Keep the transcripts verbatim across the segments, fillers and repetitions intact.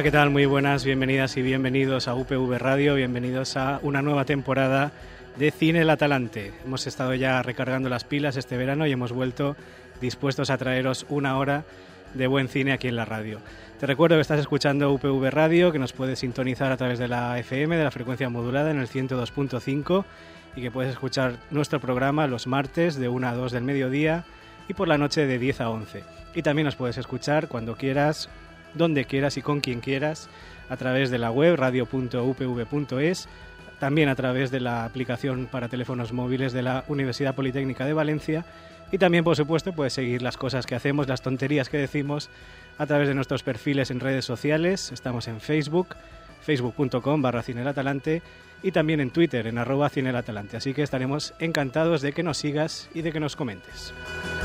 Hola, ¿qué tal? Muy buenas, bienvenidas y bienvenidos a U P V Radio, bienvenidos a una nueva temporada de Cine El Atalante. Hemos estado ya recargando las pilas este verano y hemos vuelto dispuestos a traeros una hora de buen cine aquí en la radio. Te recuerdo que estás escuchando U P V Radio, que nos puedes sintonizar a través de la F M, de la frecuencia modulada en el ciento dos punto cinco y que puedes escuchar nuestro programa los martes de una a dos del mediodía y por la noche de diez a once. Y también nos puedes escuchar cuando quieras, donde quieras y con quien quieras a través de la web radio punto u p v punto es, también a través de la aplicación para teléfonos móviles de la Universidad Politécnica de Valencia y también, por supuesto, puedes seguir las cosas que hacemos, las tonterías que decimos a través de nuestros perfiles en redes sociales. Estamos en Facebook, facebook punto com barra cinelatalante y también en Twitter, en arroba cinelatalante. Así que estaremos encantados de que nos sigas y de que nos comentes.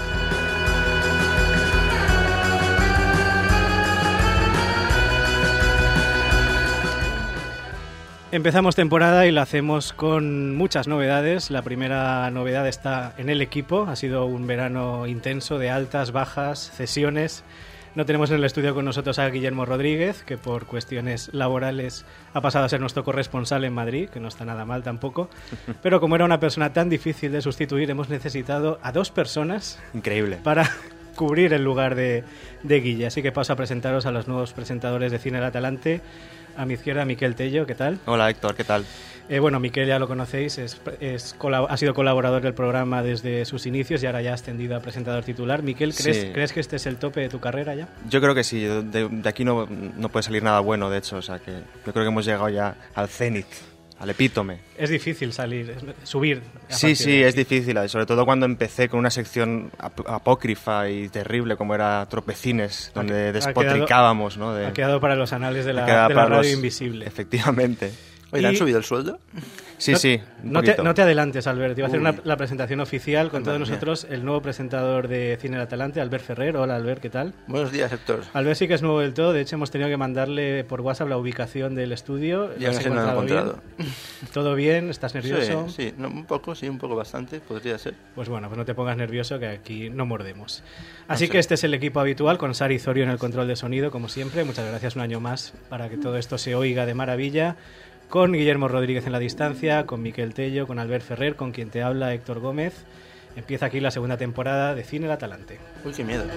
Empezamos temporada y la hacemos con muchas novedades. La primera novedad está en el equipo. Ha sido un verano intenso de altas, bajas, cesiones. No tenemos en el estudio con nosotros a Guillermo Rodríguez, que por cuestiones laborales ha pasado a ser nuestro corresponsal en Madrid, que no está nada mal tampoco. Pero como era una persona tan difícil de sustituir, hemos necesitado a dos personas. Increíble. Para cubrir el lugar de, de Guille. Así que paso a presentaros a los nuevos presentadores de Cine El Atalante. A mi izquierda, Miquel Tello, ¿qué tal? Hola, Héctor, ¿qué tal? Eh, bueno, Miquel ya lo conocéis, es, es, ha sido colaborador del programa desde sus inicios y ahora ya ha ascendido a presentador titular. Miquel, ¿crees, sí. ¿crees que este es el tope de tu carrera ya? Yo creo que sí, de, de aquí no, no puede salir nada bueno, de hecho, o sea que yo creo que hemos llegado ya al cenit, al epítome. Es difícil salir, subir. Sí, sí, es difícil, sobre todo cuando empecé con una sección ap- apócrifa y terrible como era Tropecines, donde ha, despotricábamos, ha quedado, ¿no? De, ha quedado para los anales de la, de la radio los, invisible. Efectivamente. Oye, ¿le han subido el sueldo? Sí, no, sí. No te, no te adelantes, Albert. Iba a hacer una, la presentación oficial con Madre todos nosotros, mía. El nuevo presentador de Cine El Atalante, Albert Ferrer. Hola, Albert, ¿qué tal? Buenos días, Héctor. Albert sí que es nuevo del todo. De hecho, hemos tenido que mandarle por WhatsApp la ubicación del estudio. Ya no sé, no lo he encontrado. Bien? ¿Todo bien? ¿Estás nervioso? Sí, sí. No, un poco, sí, un poco bastante, podría ser. Pues bueno, pues no te pongas nervioso, que aquí no mordemos. Así no sé. que este es el equipo habitual, con Sari Zorio en el control de sonido, como siempre. Muchas gracias un año más para que todo esto se oiga de maravilla. Con Guillermo Rodríguez en la distancia, con Miquel Tello, con Albert Ferrer, con quien te habla Héctor Gómez. Empieza aquí la segunda temporada de Cine El Atalante. Uy, qué miedo.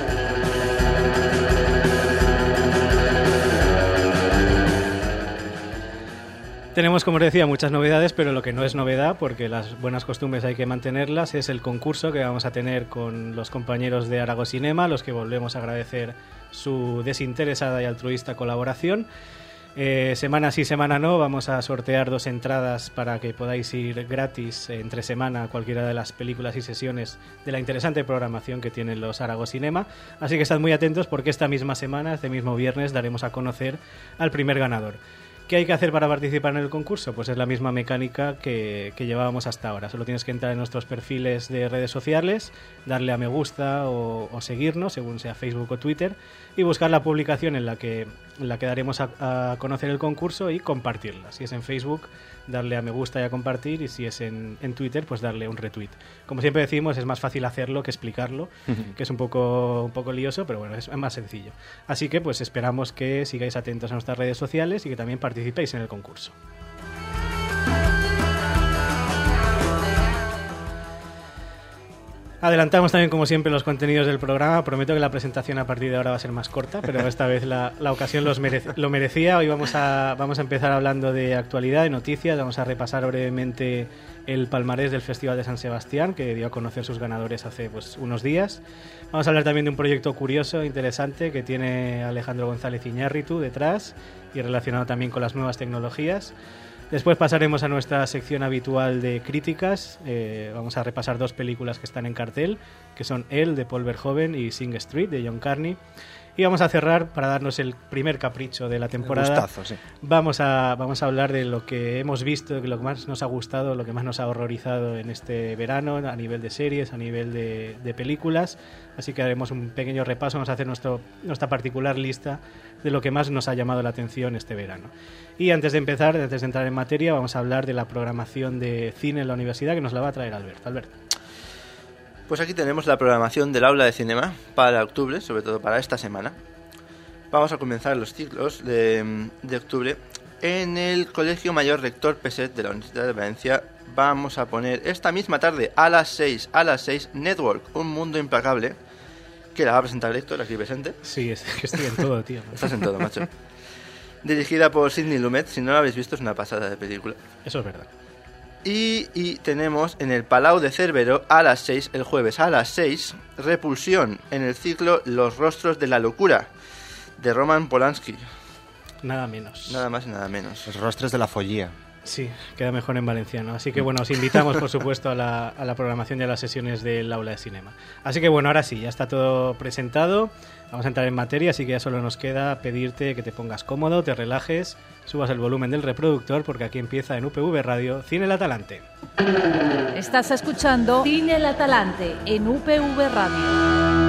Tenemos, como os decía, muchas novedades, pero lo que no es novedad, porque las buenas costumbres hay que mantenerlas, es el concurso que vamos a tener con los compañeros de Arago Cinema, a los que volvemos a agradecer su desinteresada y altruista colaboración. Eh, semana sí, semana no, vamos a sortear dos entradas para que podáis ir gratis eh, entre semana a cualquiera de las películas y sesiones de la interesante programación que tienen los Arago Cinema. Así que estad muy atentos porque esta misma semana, este mismo viernes, daremos a conocer al primer ganador. ¿Qué hay que hacer para participar en el concurso? Pues es la misma mecánica que, que llevábamos hasta ahora. Solo tienes que entrar en nuestros perfiles de redes sociales, darle a me gusta o, o seguirnos, según sea Facebook o Twitter, y buscar la publicación en la que, en la que daremos a, a conocer el concurso y compartirla. Si es en Facebook, darle a me gusta y a compartir, y si es en, en Twitter, pues darle un retweet. Como siempre decimos, es más fácil hacerlo que explicarlo, que es un poco, un poco lioso, pero bueno, es más sencillo. Así que pues esperamos que sigáis atentos a nuestras redes sociales y que también participéis en el concurso. Adelantamos también, como siempre, los contenidos del programa. Prometo que la presentación a partir de ahora va a ser más corta, pero esta vez la, la ocasión los merece, lo merecía. Hoy vamos a, vamos a empezar hablando de actualidad, de noticias. Vamos a repasar brevemente el palmarés del Festival de San Sebastián, que dio a conocer sus ganadores hace pues, unos días. Vamos a hablar también de un proyecto curioso, interesante, que tiene Alejandro González Iñárritu detrás y relacionado también con las nuevas tecnologías. Después pasaremos a nuestra sección habitual de críticas. Eh, vamos a repasar dos películas que están en cartel, que son Elle, de Paul Verhoeven, y Sing Street, de John Carney. Y vamos a cerrar, para darnos el primer capricho de la temporada. Gustazo, sí. Vamos a, vamos a hablar de lo que hemos visto, de lo que más nos ha gustado, lo que más nos ha horrorizado en este verano, a nivel de series, a nivel de, de películas. Así que haremos un pequeño repaso, vamos a hacer nuestro, nuestra particular lista de lo que más nos ha llamado la atención este verano. Y antes de empezar, antes de entrar en materia, vamos a hablar de la programación de cine en la universidad, que nos la va a traer Albert. Albert. Pues aquí tenemos la programación del aula de cinema para octubre, sobre todo para esta semana. vamos a comenzar los ciclos de, de octubre en el Colegio Mayor Rector Peset de la Universidad de Valencia. Vamos a poner esta misma tarde a las seis, a las seis, Network, un mundo implacable, que la va a presentar Héctor, aquí presente. Sí, es que estoy en todo, tío. Estás en todo, macho. Dirigida por Sidney Lumet, si no la habéis visto es una pasada de película. Eso es verdad. Y, y tenemos en el Palau de Cervero a las seis, el jueves a las seis, Repulsión, en el ciclo Los rostros de la locura, de Roman Polanski. Nada menos. Nada más y nada menos. Los rostros de la follía. Sí, queda mejor en valenciano. Así que bueno, os invitamos por supuesto a la, a la programación y a las sesiones del aula de cinema. Así que bueno, ahora sí, ya está todo presentado. Vamos a entrar en materia, así que ya solo nos queda pedirte que te pongas cómodo, te relajes, subas el volumen del reproductor, porque aquí empieza en U P V Radio Cine El Atalante. Estás escuchando Cine El Atalante en U P V Radio.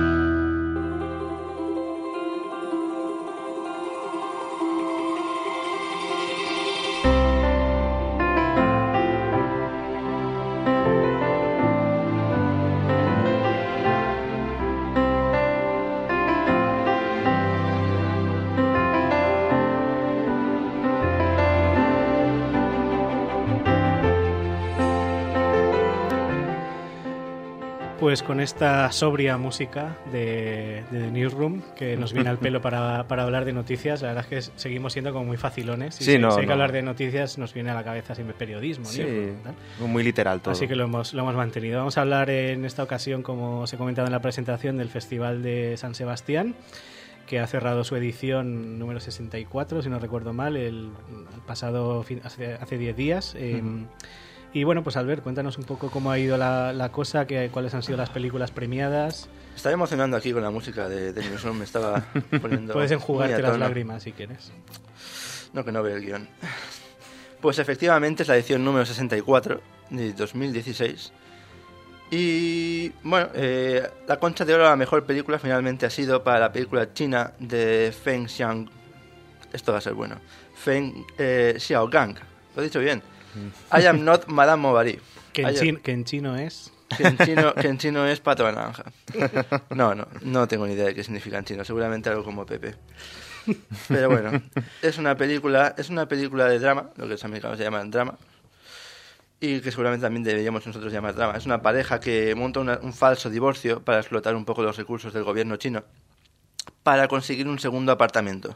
Pues con esta sobria música de, de The Newsroom, que nos viene al pelo para, para hablar de noticias, la verdad es que seguimos siendo como muy facilones. Y sí, si, no, si hay que no. hablar de noticias, nos viene a la cabeza siempre periodismo. Sí, Newsroom, ¿tal? Muy literal todo. Así que lo hemos, lo hemos mantenido. Vamos a hablar en esta ocasión, como os he comentado en la presentación, del Festival de San Sebastián, que ha cerrado su edición número sesenta y cuatro, si no recuerdo mal, el, el pasado fin, hace, hace diez días. Eh, uh-huh. Y bueno, pues Albert, cuéntanos un poco cómo ha ido la, la cosa, que, cuáles han sido las películas premiadas. Estaba emocionando aquí con la música de, de Newsroom, me estaba poniendo... Puedes enjugarte las lágrimas si quieres. No, que no veo el guión. Pues efectivamente es la edición número sesenta y cuatro de dos mil dieciséis. Y bueno, eh, la Concha de Oro a la mejor película finalmente ha sido para la película china de Feng Xiang. Esto va a ser bueno. Feng eh, Xiaogang. Lo he dicho bien. I am not Madame Bovary. Que en, chin, que en chino es... Que en chino, que en chino es pato de naranja. No, no, no tengo ni idea de qué significa en chino. Seguramente algo como Pepe. Pero bueno, es una película, es una película de drama, lo que los americanos llaman drama, y que seguramente también deberíamos nosotros llamar drama. Es una pareja que monta una, un falso divorcio para explotar un poco los recursos del gobierno chino para conseguir un segundo apartamento.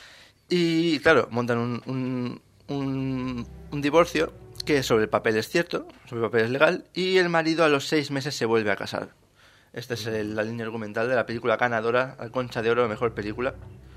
Y claro, montan un... un Un, un divorcio que sobre el papel es cierto, sobre el papel es legal, y el marido a los seis meses se vuelve a casar. Esta es el, la línea argumental de la película ganadora, la Concha de Oro, mejor película.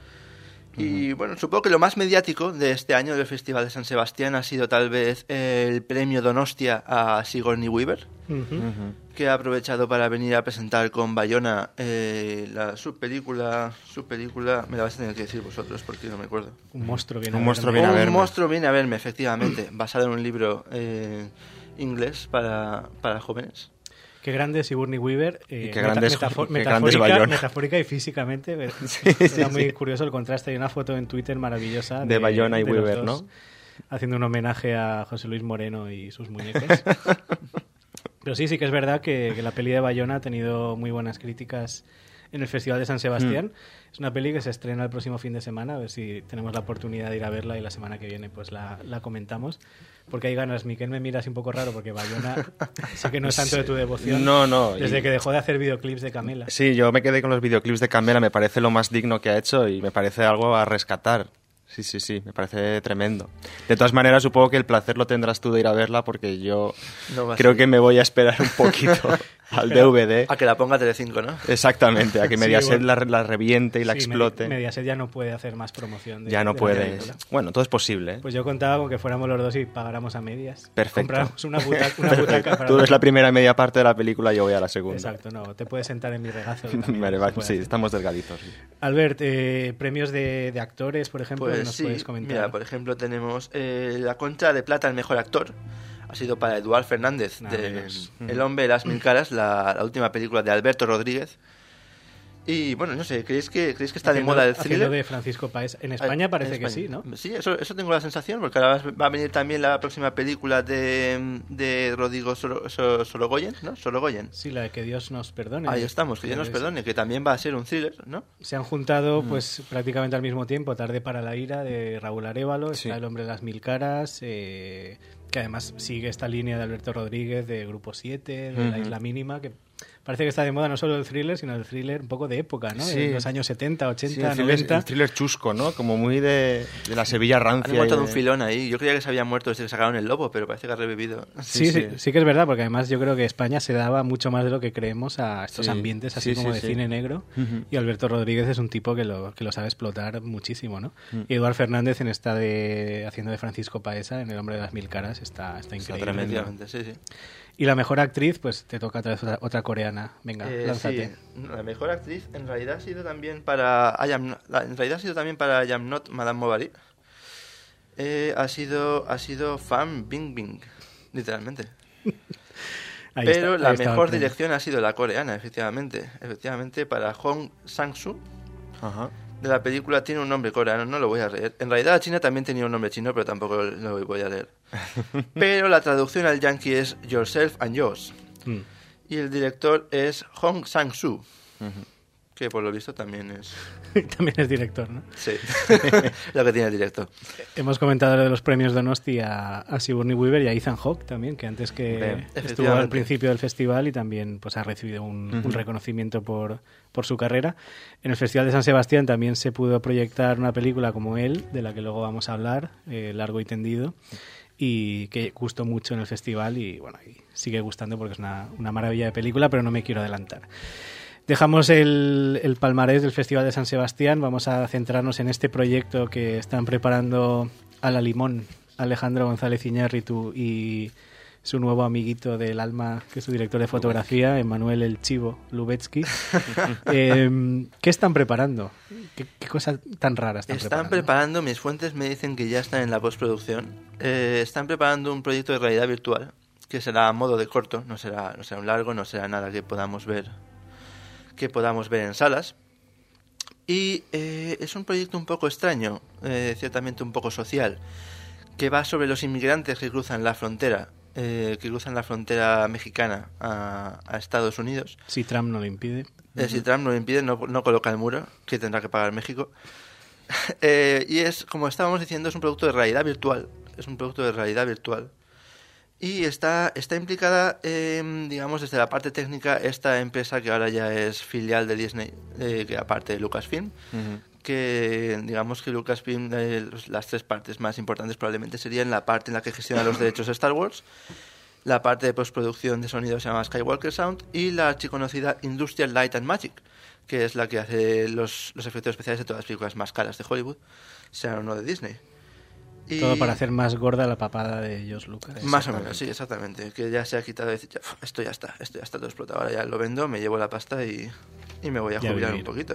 Y bueno, supongo que lo más mediático de este año del Festival de San Sebastián ha sido tal vez el premio Donostia a Sigourney Weaver, uh-huh. Uh-huh. que ha aprovechado para venir a presentar con Bayona eh, la su película, su película, me la vais a tener que decir vosotros porque no me acuerdo. Un monstruo viene, un a, monstruo verme. viene a verme. Un monstruo viene a verme, efectivamente, basado en un libro eh, inglés para, para jóvenes. Qué grande es Sigourney Weaver, eh, y qué grandes, metafor- qué metafórica, grandes metafórica y físicamente. Pero sí, era sí, muy sí. curioso el contraste. Hay una foto en Twitter maravillosa de, de Bayona y de Weaver, los dos, ¿no? Haciendo un homenaje a José Luis Moreno y sus muñecos. Pero sí, sí que es verdad que, que la peli de Bayona ha tenido muy buenas críticas en el Festival de San Sebastián. Mm. Es una peli que se estrena el próximo fin de semana, a ver si tenemos la oportunidad de ir a verla y la semana que viene pues la, la comentamos. Porque hay ganas. Miquel me mira así un poco raro porque Bayona sé que no es tanto de tu devoción. No, no. Desde y... que dejó de hacer videoclips de Camela. Sí, yo me quedé con los videoclips de Camela, me parece lo más digno que ha hecho y me parece algo a rescatar. Sí, sí, sí, me parece tremendo. De todas maneras, supongo que el placer lo tendrás tú de ir a verla porque yo no creo que me voy a esperar un poquito al D V D. A que la ponga Telecinco, ¿no? Exactamente, a que Mediaset sí, bueno. la, la reviente y la sí, explote. Mediaset ya no puede hacer más promoción. De, ya no de puede. Bueno, todo es posible. ¿eh? Pues yo contaba con que fuéramos los dos y pagáramos a medias. Perfecto. Compráramos una butaca. Una butaca para tú eres la primera media parte de la película y yo voy a la segunda. Exacto, no, te puedes sentar en mi regazo. Vale, vale, sí, hacer. Estamos delgaditos. Sí. Albert, eh, premios de, de actores, por ejemplo, pues ¿nos sí, puedes comentar? Mira, por ejemplo, tenemos eh, la Concha de Plata al mejor actor. Ha sido para Eduard Fernández, nah, de El hombre de las mil caras, la, la última película de Alberto Rodríguez. Y bueno, no sé, ¿creéis que, ¿creéis que está haciendo, de moda el thriller? de Francisco Páez. En España parece en España. que sí, ¿no? Sí, eso, eso tengo la sensación, porque ahora va a venir también la próxima película de, de Rodrigo Soro, Soro, Sorogoyen, ¿no? Sorogoyen. Sí, la de Que Dios nos perdone. Ahí estamos, Que Dios nos perdone, que también va a ser un thriller, ¿no? Se han juntado pues mm. prácticamente al mismo tiempo Tarde para la ira de Raúl Arévalo, sí. está El hombre de las mil caras, eh, que además sigue esta línea de Alberto Rodríguez de Grupo siete, de uh-huh. La isla mínima, que parece que está de moda no solo el thriller, sino el thriller un poco de época, ¿no? Sí. En los años setenta, ochenta, sí, el thriller, noventa. El thriller chusco, ¿no? Como muy de, de la Sevilla rancia. Han montado de... un filón ahí. Yo creía que se había muerto desde que sacaron El Lobo, pero parece que ha revivido. Sí sí, sí, sí, sí que es verdad, porque además yo creo que España se daba mucho más de lo que creemos a estos sí. ambientes así sí, como sí, de sí. cine negro. Uh-huh. Y Alberto Rodríguez es un tipo que lo, que lo sabe explotar muchísimo, ¿no? Uh-huh. Y Eduard Fernández en esta de haciendo de Francisco Paesa en El hombre de las mil caras está, está increíble. Tremendamente, sí, sí. Y la mejor actriz, pues te toca otra, otra, otra coreana. Venga, eh, lánzate. Sí. La mejor actriz en realidad ha sido también para I am, en realidad ha sido también para I Am Not Madame Bovary. Eh, ha sido ha sido Fan Bingbing, literalmente. Pero está, la mejor dirección ha sido la coreana, efectivamente, efectivamente para Hong Sang-soo. Ajá. De la película tiene un nombre coreano, no lo voy a leer. En realidad la China también tenía un nombre chino, pero tampoco lo voy a leer. Pero la traducción al yankee es Yourself and Yours. Mm. Y el director es Hong Sang-soo, uh-huh. que por lo visto también es... también es director, ¿no? Sí, lo que tiene el director. Hemos comentado lo de los premios Donosti a, a Sigourney Weaver y a Ethan Hawke también, que antes que Bien, estuvo al principio del festival y también pues ha recibido un, uh-huh. un reconocimiento por, por su carrera. En el Festival de San Sebastián también se pudo proyectar una película como él, de la que luego vamos a hablar, eh, Largo y Tendido, y que gustó mucho en el festival y bueno, y sigue gustando porque es una, una maravilla de película, pero no me quiero adelantar. Dejamos el, el palmarés del Festival de San Sebastián, vamos a centrarnos en este proyecto que están preparando a la Limón, Alejandro González Iñárritu y su nuevo amiguito del alma, que es su director de fotografía, Emmanuel El Chivo Lubetsky. eh, ¿Qué están preparando? ¿Qué, qué cosas tan raras están, están preparando? Están preparando, mis fuentes me dicen que ya están en la postproducción. Eh, están preparando un proyecto de realidad virtual, que será a modo de corto, no será, no será un largo, no será nada que podamos ver que podamos ver en salas. Y eh, es un proyecto un poco extraño, eh, ciertamente un poco social, que va sobre los inmigrantes que cruzan la frontera, eh, que cruzan la frontera mexicana a, a Estados Unidos. Si Trump no lo impide. Eh, si Trump no lo impide, no, no coloca el muro, que tendrá que pagar México. eh, y es, como estábamos diciendo, es un producto de realidad virtual. Es un producto de realidad virtual. Y está, está implicada, eh, digamos, desde la parte técnica, esta empresa que ahora ya es filial de Disney, eh, que aparte de Lucasfilm, uh-huh. que digamos que Lucasfilm, eh, las tres partes más importantes probablemente serían la parte en la que gestiona los derechos de Star Wars, la parte de postproducción de sonido se llama Skywalker Sound y la archiconocida Industrial Light and Magic, que es la que hace los, los efectos especiales de todas las películas más caras de Hollywood, sean o no de Disney. Y todo para hacer más gorda la papada de George Lucas. Más o menos, sí, exactamente. Que ya se ha quitado de decir, esto ya está, esto ya está todo explotado. Ahora ya lo vendo, me llevo la pasta y, y me voy a ya jubilar vivir. un poquito.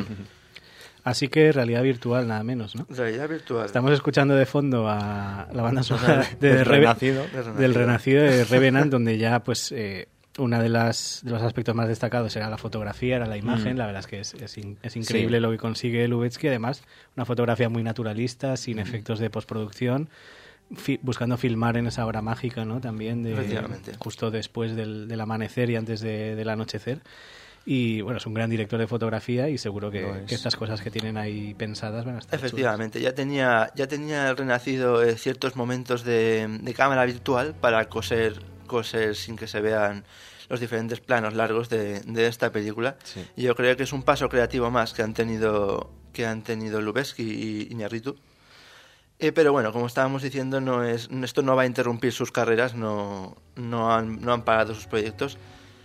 Así que realidad virtual, nada menos, ¿no? Realidad virtual. Estamos escuchando de fondo a la banda sonora de, de, de Renacido, Re- del Renacido de Revenant, donde ya pues eh, una de las de los aspectos más destacados era la fotografía, era la imagen. Mm. La verdad es que es, es, in, es increíble sí. lo que consigue Lubetsky. Además, una fotografía muy naturalista, sin mm. efectos de postproducción, fi- buscando filmar en esa hora mágica, ¿no? También de, justo después del, del amanecer y antes de, del anochecer. Y bueno, es un gran director de fotografía y seguro que, que estas cosas que tienen ahí pensadas van a estar Efectivamente, chulas. ya tenía ya tenía el Renacido eh, ciertos momentos de, de cámara virtual para coser coser sin que se vean los diferentes planos largos de, de esta película. Sí. Y yo creo que es un paso creativo más que han tenido que han tenido Lubetsky y Iñárritu. Eh, pero bueno, como estábamos diciendo, no es esto no va a interrumpir sus carreras, no no han no han parado sus proyectos.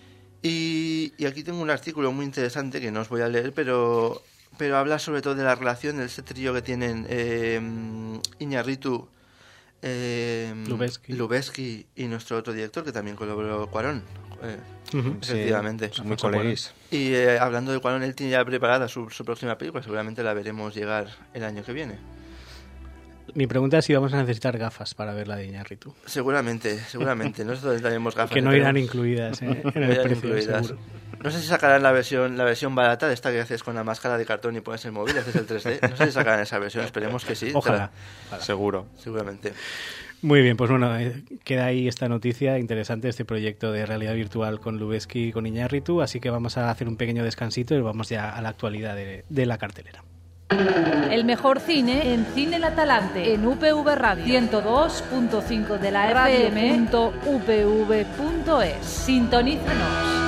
Y, y aquí tengo un artículo muy interesante que no os voy a leer, pero pero habla sobre todo de la relación del ese trío que tienen eh, Iñárritu, eh, Lubetsky. Lubetsky y nuestro otro director que también colaboró, Cuarón, eh, uh-huh. efectivamente. Sí, muy coleguis. Y eh, hablando de Cuarón, él tiene ya preparada su, su próxima película, seguramente la veremos llegar el año que viene. Mi pregunta es si vamos a necesitar gafas para ver la de Iñárritu. Seguramente, seguramente. Nosotros necesitaremos gafas. Que no irán incluidas ¿eh? en el precio, incluidas. Seguro. No sé si sacarán la versión la versión barata de esta que haces con la máscara de cartón y pones el móvil, haces el tres D. No sé si sacarán esa versión, esperemos que sí. Ojalá. Ojalá. Seguro. Seguramente. Muy bien, pues bueno, queda ahí esta noticia interesante, este proyecto de realidad virtual con Lubezki y con Iñárritu, así que vamos a hacer un pequeño descansito y vamos ya a la actualidad de, de la cartelera. El mejor cine en Cine El Atalante, en U P V Radio ciento dos punto cinco de la F M punto u p v punto es. Sintonízanos.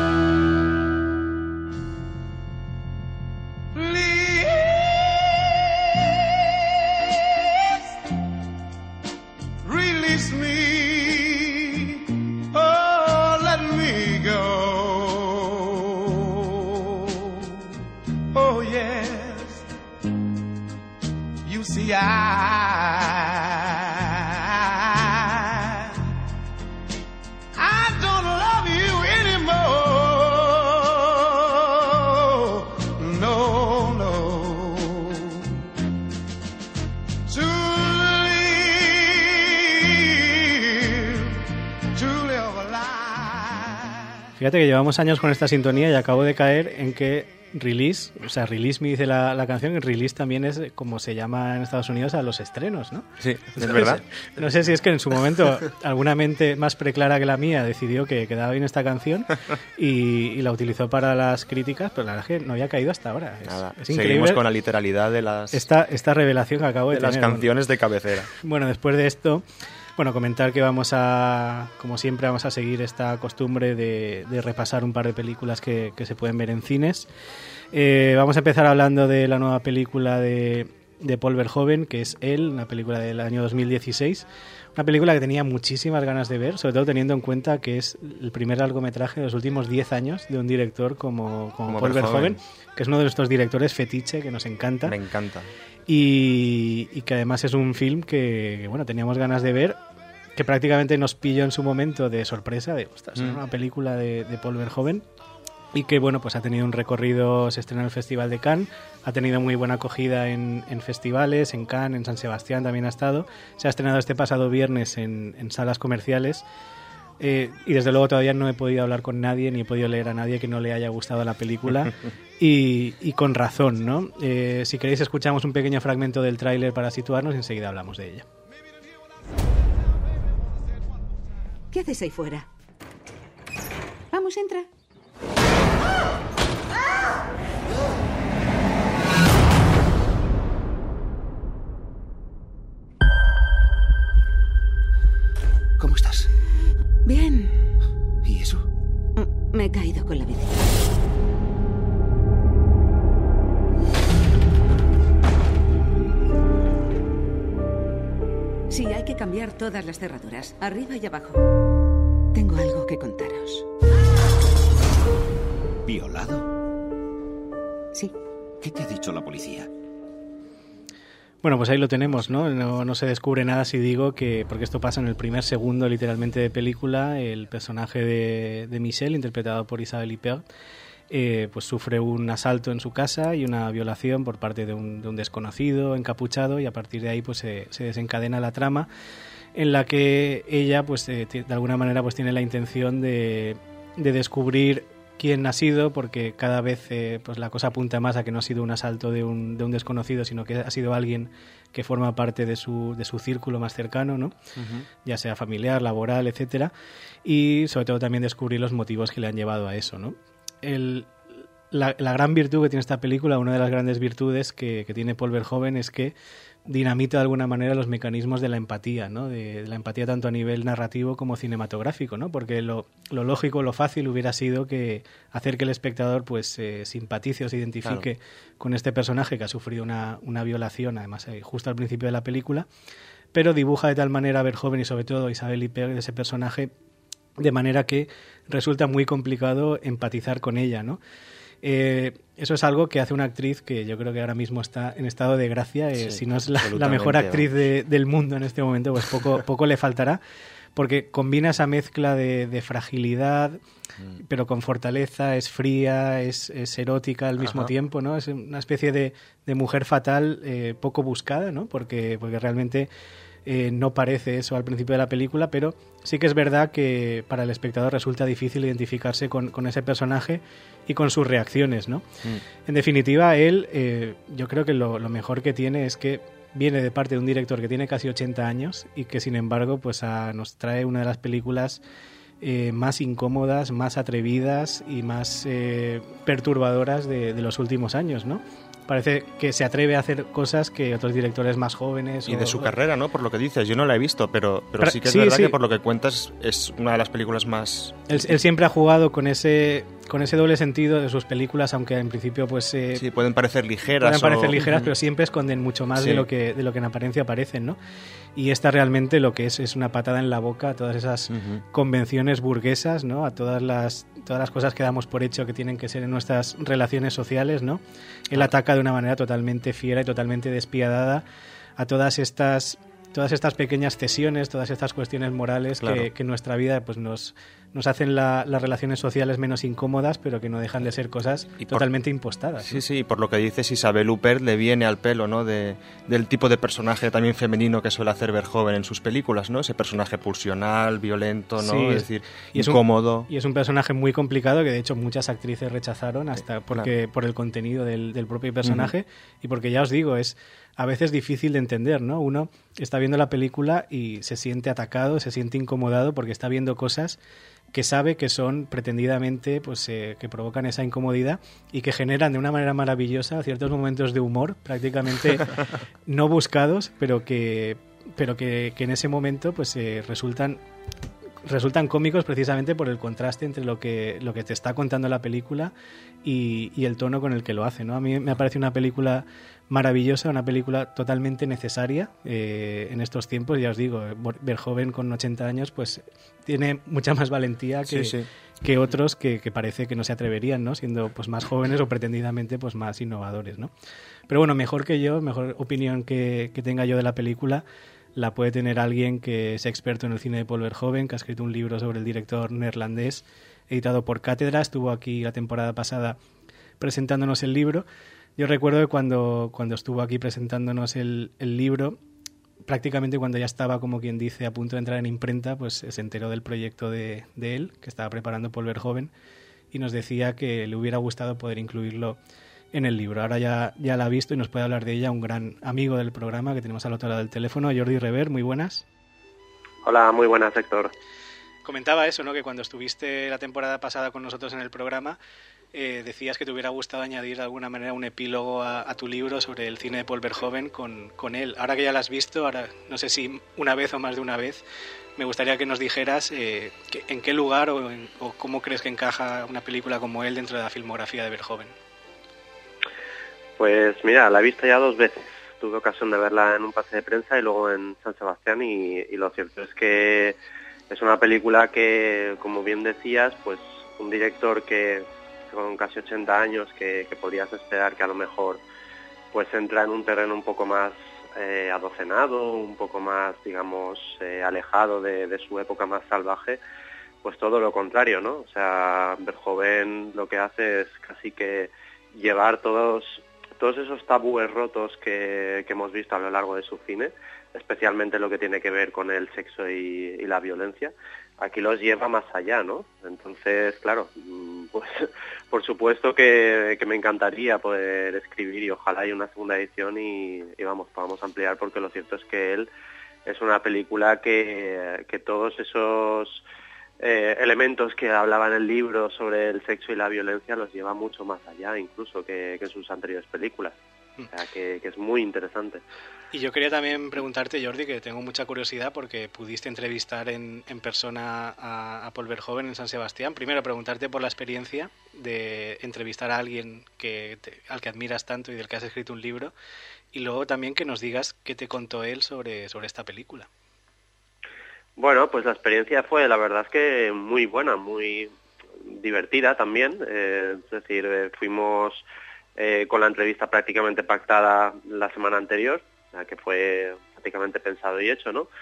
Fíjate que llevamos años con esta sintonía y acabo de caer en que release, o sea, release me dice la, la canción, y release también es como se llama en Estados Unidos a los estrenos, ¿no? Sí, es verdad. No sé si es que en su momento alguna mente más preclara que la mía decidió que quedaba bien esta canción y, y la utilizó para las críticas, pero la verdad es que no había caído hasta ahora. Es, Nada, es seguimos con la literalidad de las, esta, esta revelación que acabo de, de tener. las canciones bueno. de cabecera. Bueno, después de esto... Bueno, comentar que vamos a, como siempre, vamos a seguir esta costumbre de, de repasar un par de películas que, que se pueden ver en cines. Eh, vamos a empezar hablando de la nueva película de, de Paul Verhoeven, que es Él, una película del año dos mil dieciséis. Una película que tenía muchísimas ganas de ver, sobre todo teniendo en cuenta que es el primer largometraje de los últimos diez años de un director como, como, como Paul Verhoeven, Verhoeven, que es uno de nuestros directores fetiche, que nos encanta. Me encanta. Y, y que además es un film que, que, bueno, teníamos ganas de ver, que prácticamente nos pilló en su momento de sorpresa, de, ostras, mm. una película de, de Paul Verhoeven, y que, bueno, pues ha tenido un recorrido, se estrenó en el Festival de Cannes, ha tenido muy buena acogida en, en festivales, en Cannes, en San Sebastián también ha estado, se ha estrenado este pasado viernes en, en salas comerciales, eh, y desde luego todavía no he podido hablar con nadie, ni he podido leer a nadie que no le haya gustado la película, y, y con razón, ¿no? Eh, si queréis escuchamos un pequeño fragmento del tráiler para situarnos y enseguida hablamos de ella. ¿Qué haces ahí fuera? Vamos, entra. ¿Cómo estás? Bien. ¿Y eso? Me he caído con la bici. Sí, hay que cambiar todas las cerraduras, arriba y abajo. Tengo algo que contaros. ¿Violado? Sí. ¿Qué te ha dicho la policía? Bueno, pues ahí lo tenemos, ¿no? No, no se descubre nada si digo que, porque esto pasa en el primer segundo literalmente de película, el personaje de, de Michelle, interpretado por Isabelle Huppert, eh, pues sufre un asalto en su casa y una violación por parte de un, de un desconocido encapuchado, y a partir de ahí pues se, se desencadena la trama en la que ella pues eh, de alguna manera pues tiene la intención de, de descubrir quién ha sido, porque cada vez eh, pues la cosa apunta más a que no ha sido un asalto de un, de un desconocido, sino que ha sido alguien que forma parte de su, de su círculo más cercano, ¿no? Uh-huh. Ya sea familiar, laboral, etcétera, y sobre todo también descubrir los motivos que le han llevado a eso, ¿no? El, la, la gran virtud que tiene esta película, una de las grandes virtudes que, que tiene Paul Verhoeven, es que dinamita de alguna manera los mecanismos de la empatía, ¿no? De, de la empatía tanto a nivel narrativo como cinematográfico, ¿no? Porque lo, lo lógico, lo fácil hubiera sido que hacer que el espectador pues eh, simpatice o se identifique claro. con este personaje que ha sufrido una, una violación, además eh, justo al principio de la película, pero dibuja de tal manera a Verhoeven y sobre todo a Isabelle Huppert de ese personaje de manera que resulta muy complicado empatizar con ella, ¿no? Eh, eso es algo que hace una actriz que yo creo que ahora mismo está en estado de gracia, eh, sí, si no es la, la mejor actriz de, del mundo en este momento, pues poco, poco le faltará, porque combina esa mezcla de, de fragilidad, mm. pero con fortaleza, es fría, es, es erótica al mismo Ajá. tiempo, ¿no? Es una especie de, de mujer fatal eh, poco buscada, ¿no? Porque, porque realmente eh, no parece eso al principio de la película, pero sí que es verdad que para el espectador resulta difícil identificarse con, con ese personaje y con sus reacciones, ¿no? Mm. En definitiva, él, eh, yo creo que lo, lo mejor que tiene es que viene de parte de un director que tiene casi ochenta años y que, sin embargo, pues a, nos trae una de las películas eh, más incómodas, más atrevidas y más eh, perturbadoras de, de los últimos años, ¿no? Parece que se atreve a hacer cosas que otros directores más jóvenes... Y o, de su carrera, ¿no? Por lo que dices. Yo no la he visto, pero, pero, pero sí que es sí, verdad sí. que por lo que cuentas es una de las películas más... Él, él siempre ha jugado con ese con ese doble sentido de sus películas, aunque en principio pues... Eh, sí, pueden parecer ligeras. Pueden parecer o... ligeras, pero siempre esconden mucho más sí. de lo que de lo que en apariencia parecen, ¿no? Y esta realmente lo que es es una patada en la boca a todas esas uh-huh. convenciones burguesas, ¿no? A todas las todas las cosas que damos por hecho que tienen que ser en nuestras relaciones sociales, ¿no? Él ataca de una manera totalmente fiera y totalmente despiadada a todas estas todas estas pequeñas cesiones, todas estas cuestiones morales claro. que, que en nuestra vida pues nos, nos hacen la, las relaciones sociales menos incómodas, pero que no dejan de ser cosas y totalmente por, impostadas. Sí, ¿no? sí, por lo que dices, Isabel Huppert le viene al pelo, ¿no? De, del tipo de personaje también femenino que suele hacer Verhoeven en sus películas, ¿no? Ese personaje pulsional, violento, ¿no? Sí, es decir, y es incómodo. Un, y es un personaje muy complicado que de hecho muchas actrices rechazaron hasta porque claro. por el contenido del, del propio personaje uh-huh. y porque ya os digo, es a veces difícil de entender, ¿no? Uno está viendo la película y se siente atacado, se siente incomodado porque está viendo cosas que sabe que son pretendidamente, pues eh, que provocan esa incomodidad y que generan de una manera maravillosa ciertos momentos de humor prácticamente no buscados, pero que pero que, que en ese momento pues eh, resultan resultan cómicos precisamente por el contraste entre lo que lo que te está contando la película y, y el tono con el que lo hace, ¿no? A mí me parece una película maravillosa, una película totalmente necesaria eh, en estos tiempos. Ya os digo, Verhoeven con ochenta años pues tiene mucha más valentía que, sí, sí. que otros que, que parece que no se atreverían, ¿no? Siendo pues más jóvenes o pretendidamente pues más innovadores, ¿no? Pero bueno, mejor que yo, mejor opinión que, que tenga yo de la película la puede tener alguien que es experto en el cine de Paul Verhoeven, que ha escrito un libro sobre el director neerlandés, editado por Cátedra. Estuvo aquí la temporada pasada presentándonos el libro. Yo recuerdo que cuando, cuando estuvo aquí presentándonos el, el libro, prácticamente cuando ya estaba, como quien dice, a punto de entrar en imprenta, pues se enteró del proyecto de, de él, que estaba preparando Paul Verhoeven, y nos decía que le hubiera gustado poder incluirlo en el libro. Ahora ya, ya la ha visto y nos puede hablar de ella un gran amigo del programa que tenemos al otro lado del teléfono, Jordi Rever. Muy buenas. Hola, muy buenas, Héctor. Comentaba eso, ¿no? Que cuando estuviste la temporada pasada con nosotros en el programa, eh, decías que te hubiera gustado añadir de alguna manera un epílogo a, a tu libro sobre el cine de Paul Verhoeven con, con él. Ahora que ya lo has visto, ahora no sé si una vez o más de una vez, me gustaría que nos dijeras eh, que, en qué lugar o, en, o cómo crees que encaja una película como él dentro de la filmografía de Verhoeven. Pues mira, la he visto ya dos veces. Tuve ocasión de verla en un pase de prensa y luego en San Sebastián y, y lo cierto es que es una película que, como bien decías, pues un director que con casi ochenta años que, que podrías esperar que a lo mejor pues entra en un terreno un poco más eh, adocenado, un poco más, digamos, eh, alejado de, de su época más salvaje, pues todo lo contrario, ¿no? O sea, Verhoeven lo que hace es casi que llevar todos todos esos tabúes rotos que, que hemos visto a lo largo de su cine, especialmente lo que tiene que ver con el sexo y, y la violencia, aquí los lleva más allá, ¿no? Entonces, claro, pues por supuesto que, que me encantaría poder escribir y ojalá haya una segunda edición y, y vamos, podamos ampliar, porque lo cierto es que él es una película que, que todos esos Eh, elementos que hablaba en el libro sobre el sexo y la violencia los lleva mucho más allá incluso que, que en sus anteriores películas. O sea, que, que es muy interesante. Y yo quería también preguntarte, Jordi, que tengo mucha curiosidad porque pudiste entrevistar en, en persona a, a Paul Verhoeven en San Sebastián. Primero, preguntarte por la experiencia de entrevistar a alguien que te, al que admiras tanto y del que has escrito un libro. Y luego también que nos digas qué te contó él sobre, sobre esta película. Bueno, pues la experiencia fue, la verdad es que muy buena, muy divertida también. Eh, es decir, eh, fuimos eh, con la entrevista prácticamente pactada la semana anterior, o sea, que fue prácticamente pensado y hecho, ¿no?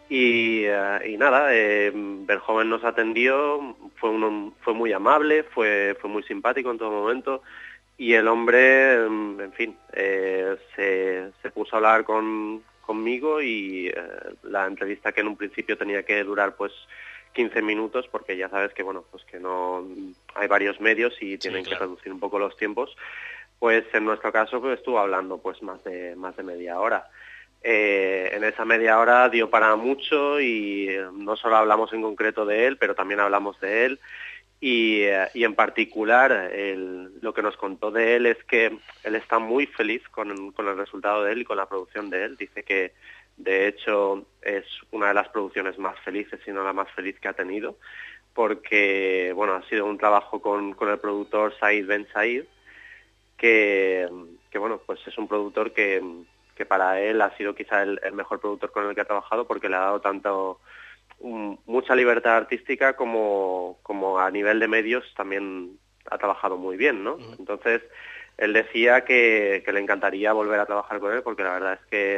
Y, uh, y nada, eh, Verhoeven nos atendió, fue, uno, fue muy amable, fue, fue muy simpático en todo momento, y el hombre, en fin, eh, se, se puso a hablar con, conmigo y eh, la entrevista, que en un principio tenía que durar pues quince minutos, porque ya sabes que bueno, pues que no hay varios medios y tienen sí, claro. que reducir un poco los tiempos, pues en nuestro caso pues estuvo hablando pues más de más de media hora. Eh, en esa media hora dio para mucho y eh, no solo hablamos en concreto de él, pero también hablamos de él y, eh, y en particular el, lo que nos contó de él es que él está muy feliz con, con el resultado de él y con la producción de él. Dice que de hecho es una de las producciones más felices, si no la más feliz que ha tenido, porque bueno, ha sido un trabajo con, con el productor Said Ben Said, que, que bueno, pues es un productor que que para él ha sido quizá el, el mejor productor con el que ha trabajado, porque le ha dado tanto um, mucha libertad artística como, como a nivel de medios también ha trabajado muy bien, ¿no? Uh-huh. Entonces, él decía que, que le encantaría volver a trabajar con él, porque la verdad es que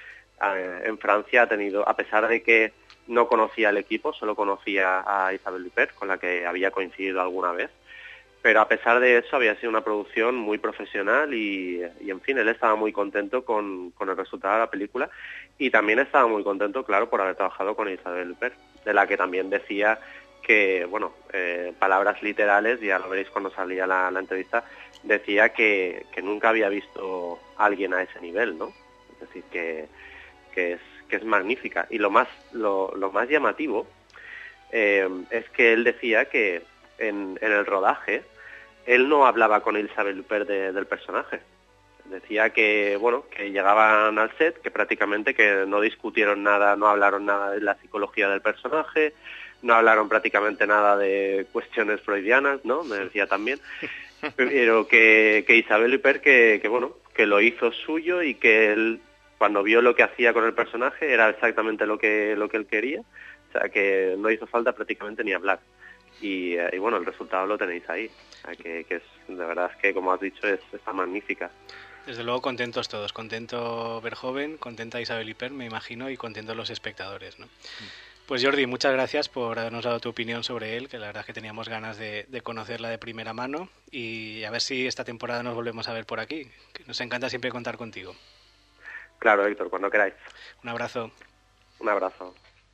eh, en Francia ha tenido, a pesar de que no conocía el equipo, solo conocía a Isabelle Huppert, con la que había coincidido alguna vez, pero a pesar de eso había sido una producción muy profesional y, y en fin, él estaba muy contento con, con el resultado de la película y también estaba muy contento, claro, por haber trabajado con Isabelle Huppert, de la que también decía que, bueno, eh, palabras literales, ya lo veréis cuando salía la, la entrevista, decía que, que nunca había visto a alguien a ese nivel, ¿no? Es decir, que, que, es, que es magnífica. Y lo más, lo, lo más llamativo eh, es que él decía que En, en el rodaje, él no hablaba con Isabelle Huppert de, del personaje. Decía que, bueno, que llegaban al set, que prácticamente que no discutieron nada, no hablaron nada de la psicología del personaje, no hablaron prácticamente nada de cuestiones freudianas, ¿no? Me decía también. Pero que, que Isabelle Huppert, que, que, bueno, que lo hizo suyo y que él, cuando vio lo que hacía con el personaje, era exactamente lo que, lo que él quería. O sea, que no hizo falta prácticamente ni hablar. Y, eh, y bueno, el resultado lo tenéis ahí, o sea, que, que es, de verdad es que, como has dicho, es, está magnífica. Desde luego contentos todos, contento Verhoeven, contenta Isabelle Huppert, me imagino, y contentos los espectadores, ¿no? Mm. Pues Jordi, muchas gracias por habernos dado tu opinión sobre él, que la verdad es que teníamos ganas de, de conocerla de primera mano, y a ver si esta temporada nos volvemos a ver por aquí, que nos encanta siempre contar contigo. Claro, Héctor, cuando queráis. Un abrazo. Un abrazo.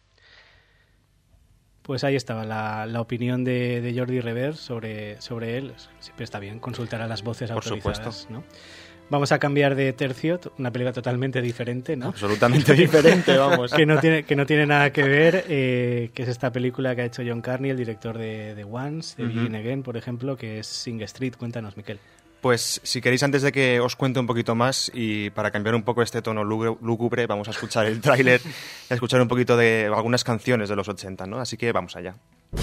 Pues ahí estaba la, la opinión de, de Jordi Revers sobre, sobre él. Siempre está bien consultar a las voces Por autorizadas, supuesto. ¿no? Vamos a cambiar de tercio, una película totalmente diferente, ¿no? Absolutamente diferente, vamos. que, no tiene, que no tiene nada que ver, eh, que es esta película que ha hecho John Carney, el director de, de Once, de uh-huh. Begin Again, por ejemplo, que es Sing Street. Cuéntanos, Miquel. Pues si queréis, antes de que os cuente un poquito más y para cambiar un poco este tono lúgubre, vamos a escuchar el tráiler y a escuchar un poquito de algunas canciones de los ochenta, ¿no? Así que vamos allá.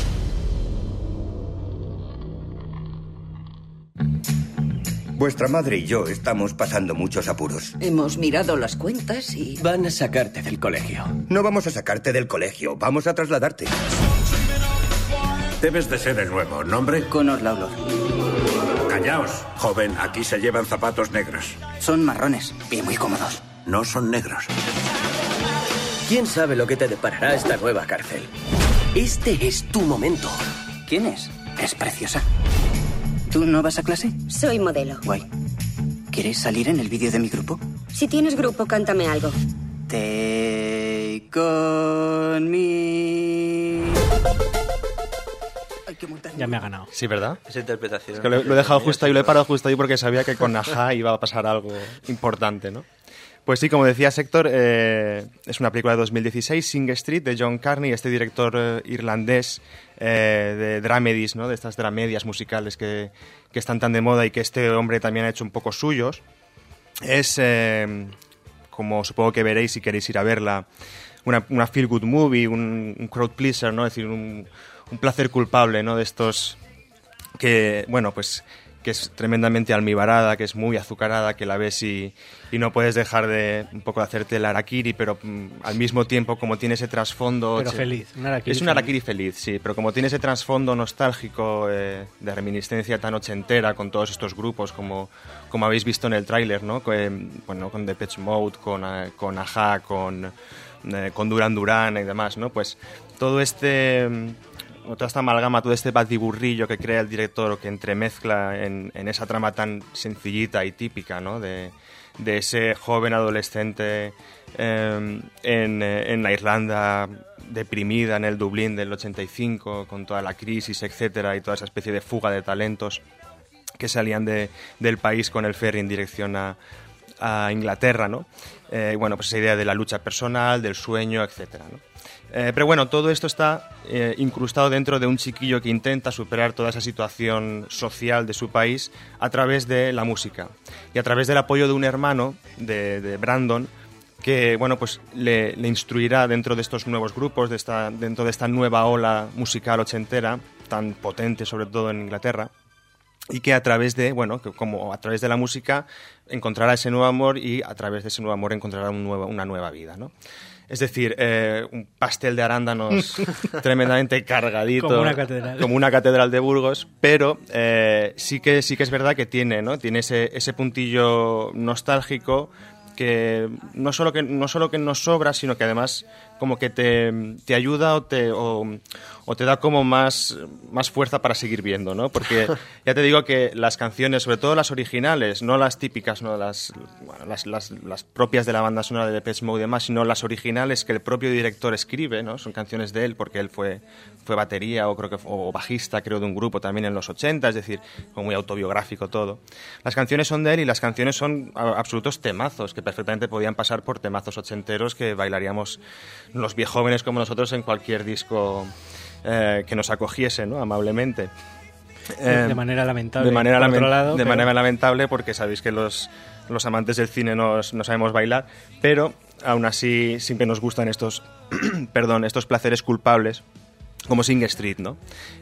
Vuestra madre y yo estamos pasando muchos apuros. Hemos mirado las cuentas y... Van a sacarte del colegio. No vamos a sacarte del colegio, vamos a trasladarte. Debes de ser el nuevo. ¿Nombre? Connor Lawlor. Callaos, joven, aquí se llevan zapatos negros. Son marrones y muy cómodos. No son negros. ¿Quién sabe lo que te deparará esta nueva cárcel? Este es tu momento. ¿Quién es? Es preciosa. ¿Tú no vas a clase? Soy modelo. Guay. ¿Quieres salir en el vídeo de mi grupo? Si tienes grupo, cántame algo. Take on me... Ya me ha ganado. Sí, ¿verdad? Esa interpretación. Es que lo, lo he dejado justo ahí, lo he parado justo ahí porque sabía que con Ajá iba a pasar algo importante, ¿no? Pues sí, como decía Héctor, eh, es una película de dos mil dieciséis, Sing Street, de John Carney, este director eh, irlandés eh, de dramedies, ¿no? De estas dramedias musicales que, que están tan de moda y que este hombre también ha hecho un poco suyos. Es, eh, como supongo que veréis si queréis ir a verla, una, una feel-good movie, un, un crowd pleaser, ¿no? Es decir, un... un placer culpable, ¿no? De estos que, bueno, pues que es tremendamente almibarada, que es muy azucarada, que la ves y, y no puedes dejar de un poco de hacerte el harakiri, pero mm, al mismo tiempo como tiene ese trasfondo... Pero feliz, un harakiri Es un harakiri feliz, sí, pero como tiene ese trasfondo nostálgico eh, de reminiscencia tan ochentera con todos estos grupos, como, como habéis visto en el tráiler, ¿no? Que, bueno, con Depeche Mode, con, con Ajá, con... eh, con Duran Duran y demás, ¿no? Pues todo este... toda esta amalgama, todo este batiburrillo que crea el director o que entremezcla en, en esa trama tan sencillita y típica, ¿no? de, de ese joven adolescente eh, en, en la Irlanda deprimida, en el Dublín del ochenta y cinco, con toda la crisis, etcétera, y toda esa especie de fuga de talentos que salían de, del país con el ferry en dirección a, a Inglaterra, ¿no? Eh, bueno, pues esa idea de la lucha personal, del sueño, etcétera, ¿no? Eh, pero bueno, todo esto está eh, incrustado dentro de un chiquillo que intenta superar toda esa situación social de su país a través de la música y a través del apoyo de un hermano, de, de Brandon, que bueno, pues le, le instruirá dentro de estos nuevos grupos, de esta, dentro de esta nueva ola musical ochentera, tan potente sobre todo en Inglaterra, y que a través de, bueno, que como a través de la música encontrará ese nuevo amor y a través de ese nuevo amor encontrará un nuevo, una nueva vida, ¿no? Es decir, eh, un pastel de arándanos tremendamente cargadito. Como una catedral. Como una catedral de Burgos, pero eh, sí, que, sí que es verdad que tiene, ¿no? Tiene ese, ese puntillo nostálgico que no solo que no solo que nos sobra, sino que además como que te, te ayuda o te, o, o te da como más, más fuerza para seguir viendo, ¿no? Porque ya te digo que las canciones, sobre todo las originales, no las típicas, no las, bueno, las, las, las propias de la banda sonora de Depeche Mode y demás, sino las originales que el propio director escribe, ¿no? Son canciones de él porque él fue, fue batería o creo que o bajista, creo, de un grupo también en los ochenta, es decir, como muy autobiográfico todo. Las canciones son de él y las canciones son absolutos temazos que perfectamente podían pasar por temazos ochenteros que bailaríamos los viejóvenes como nosotros en cualquier disco eh, que nos acogiese, ¿no? Amablemente. Eh, de manera lamentable. De manera, lamen lado, de pero... manera lamentable porque sabéis que los, los amantes del cine no, no sabemos bailar, pero aún así siempre nos gustan estos, perdón, estos placeres culpables como Sing Street, ¿no?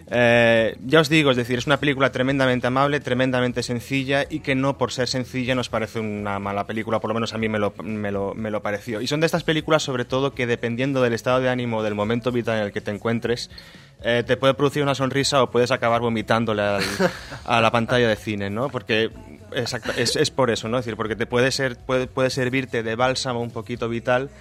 Eh, ya os digo, es decir, es una película tremendamente amable, tremendamente sencilla y que no por ser sencilla nos parece una mala película, por lo menos a mí me lo, me lo, me lo pareció. Y son de estas películas, sobre todo, que dependiendo del estado de ánimo, del momento vital en el que te encuentres, eh, te puede producir una sonrisa o puedes acabar vomitándole al, a la pantalla de cine, ¿no? Porque exacto, es, es por eso, ¿no? Es decir, porque te puede, ser, puede, puede servirte de bálsamo un poquito vital.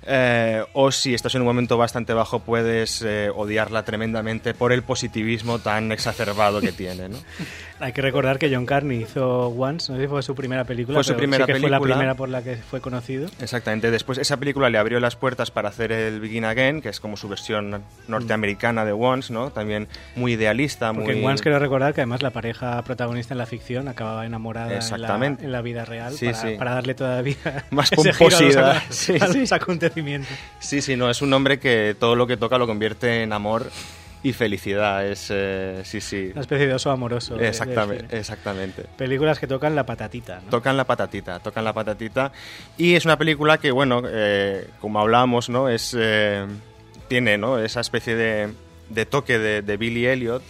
Eh, o si estás en un momento bastante bajo puedes eh, odiarla tremendamente por el positivismo tan exacerbado que tiene, ¿no? Hay que recordar que John Carney hizo Once, no sé si fue su primera película, fue su pero primera sí que película. Fue la primera por la que fue conocido. Exactamente, después esa película le abrió las puertas para hacer el Begin Again, que es como su versión norteamericana de Once, ¿no? También muy idealista. Porque muy... en Once quiero recordar que además la pareja protagonista en la ficción acababa enamorada en la, en la vida real, sí, para, sí. para darle todavía más pomposidad a los, sí, a los sí. acontecimientos. Sí, sí, no, es un hombre que todo lo que toca lo convierte en amor y felicidad, es eh, sí, sí. Una especie de oso amoroso. Exactamente, de exactamente. Películas que tocan la patatita, ¿no? Tocan la patatita, tocan la patatita. Y es una película que, bueno, eh, como hablábamos, ¿no? Es, eh, tiene, ¿no? Esa especie de, de toque de, de Billy Elliot,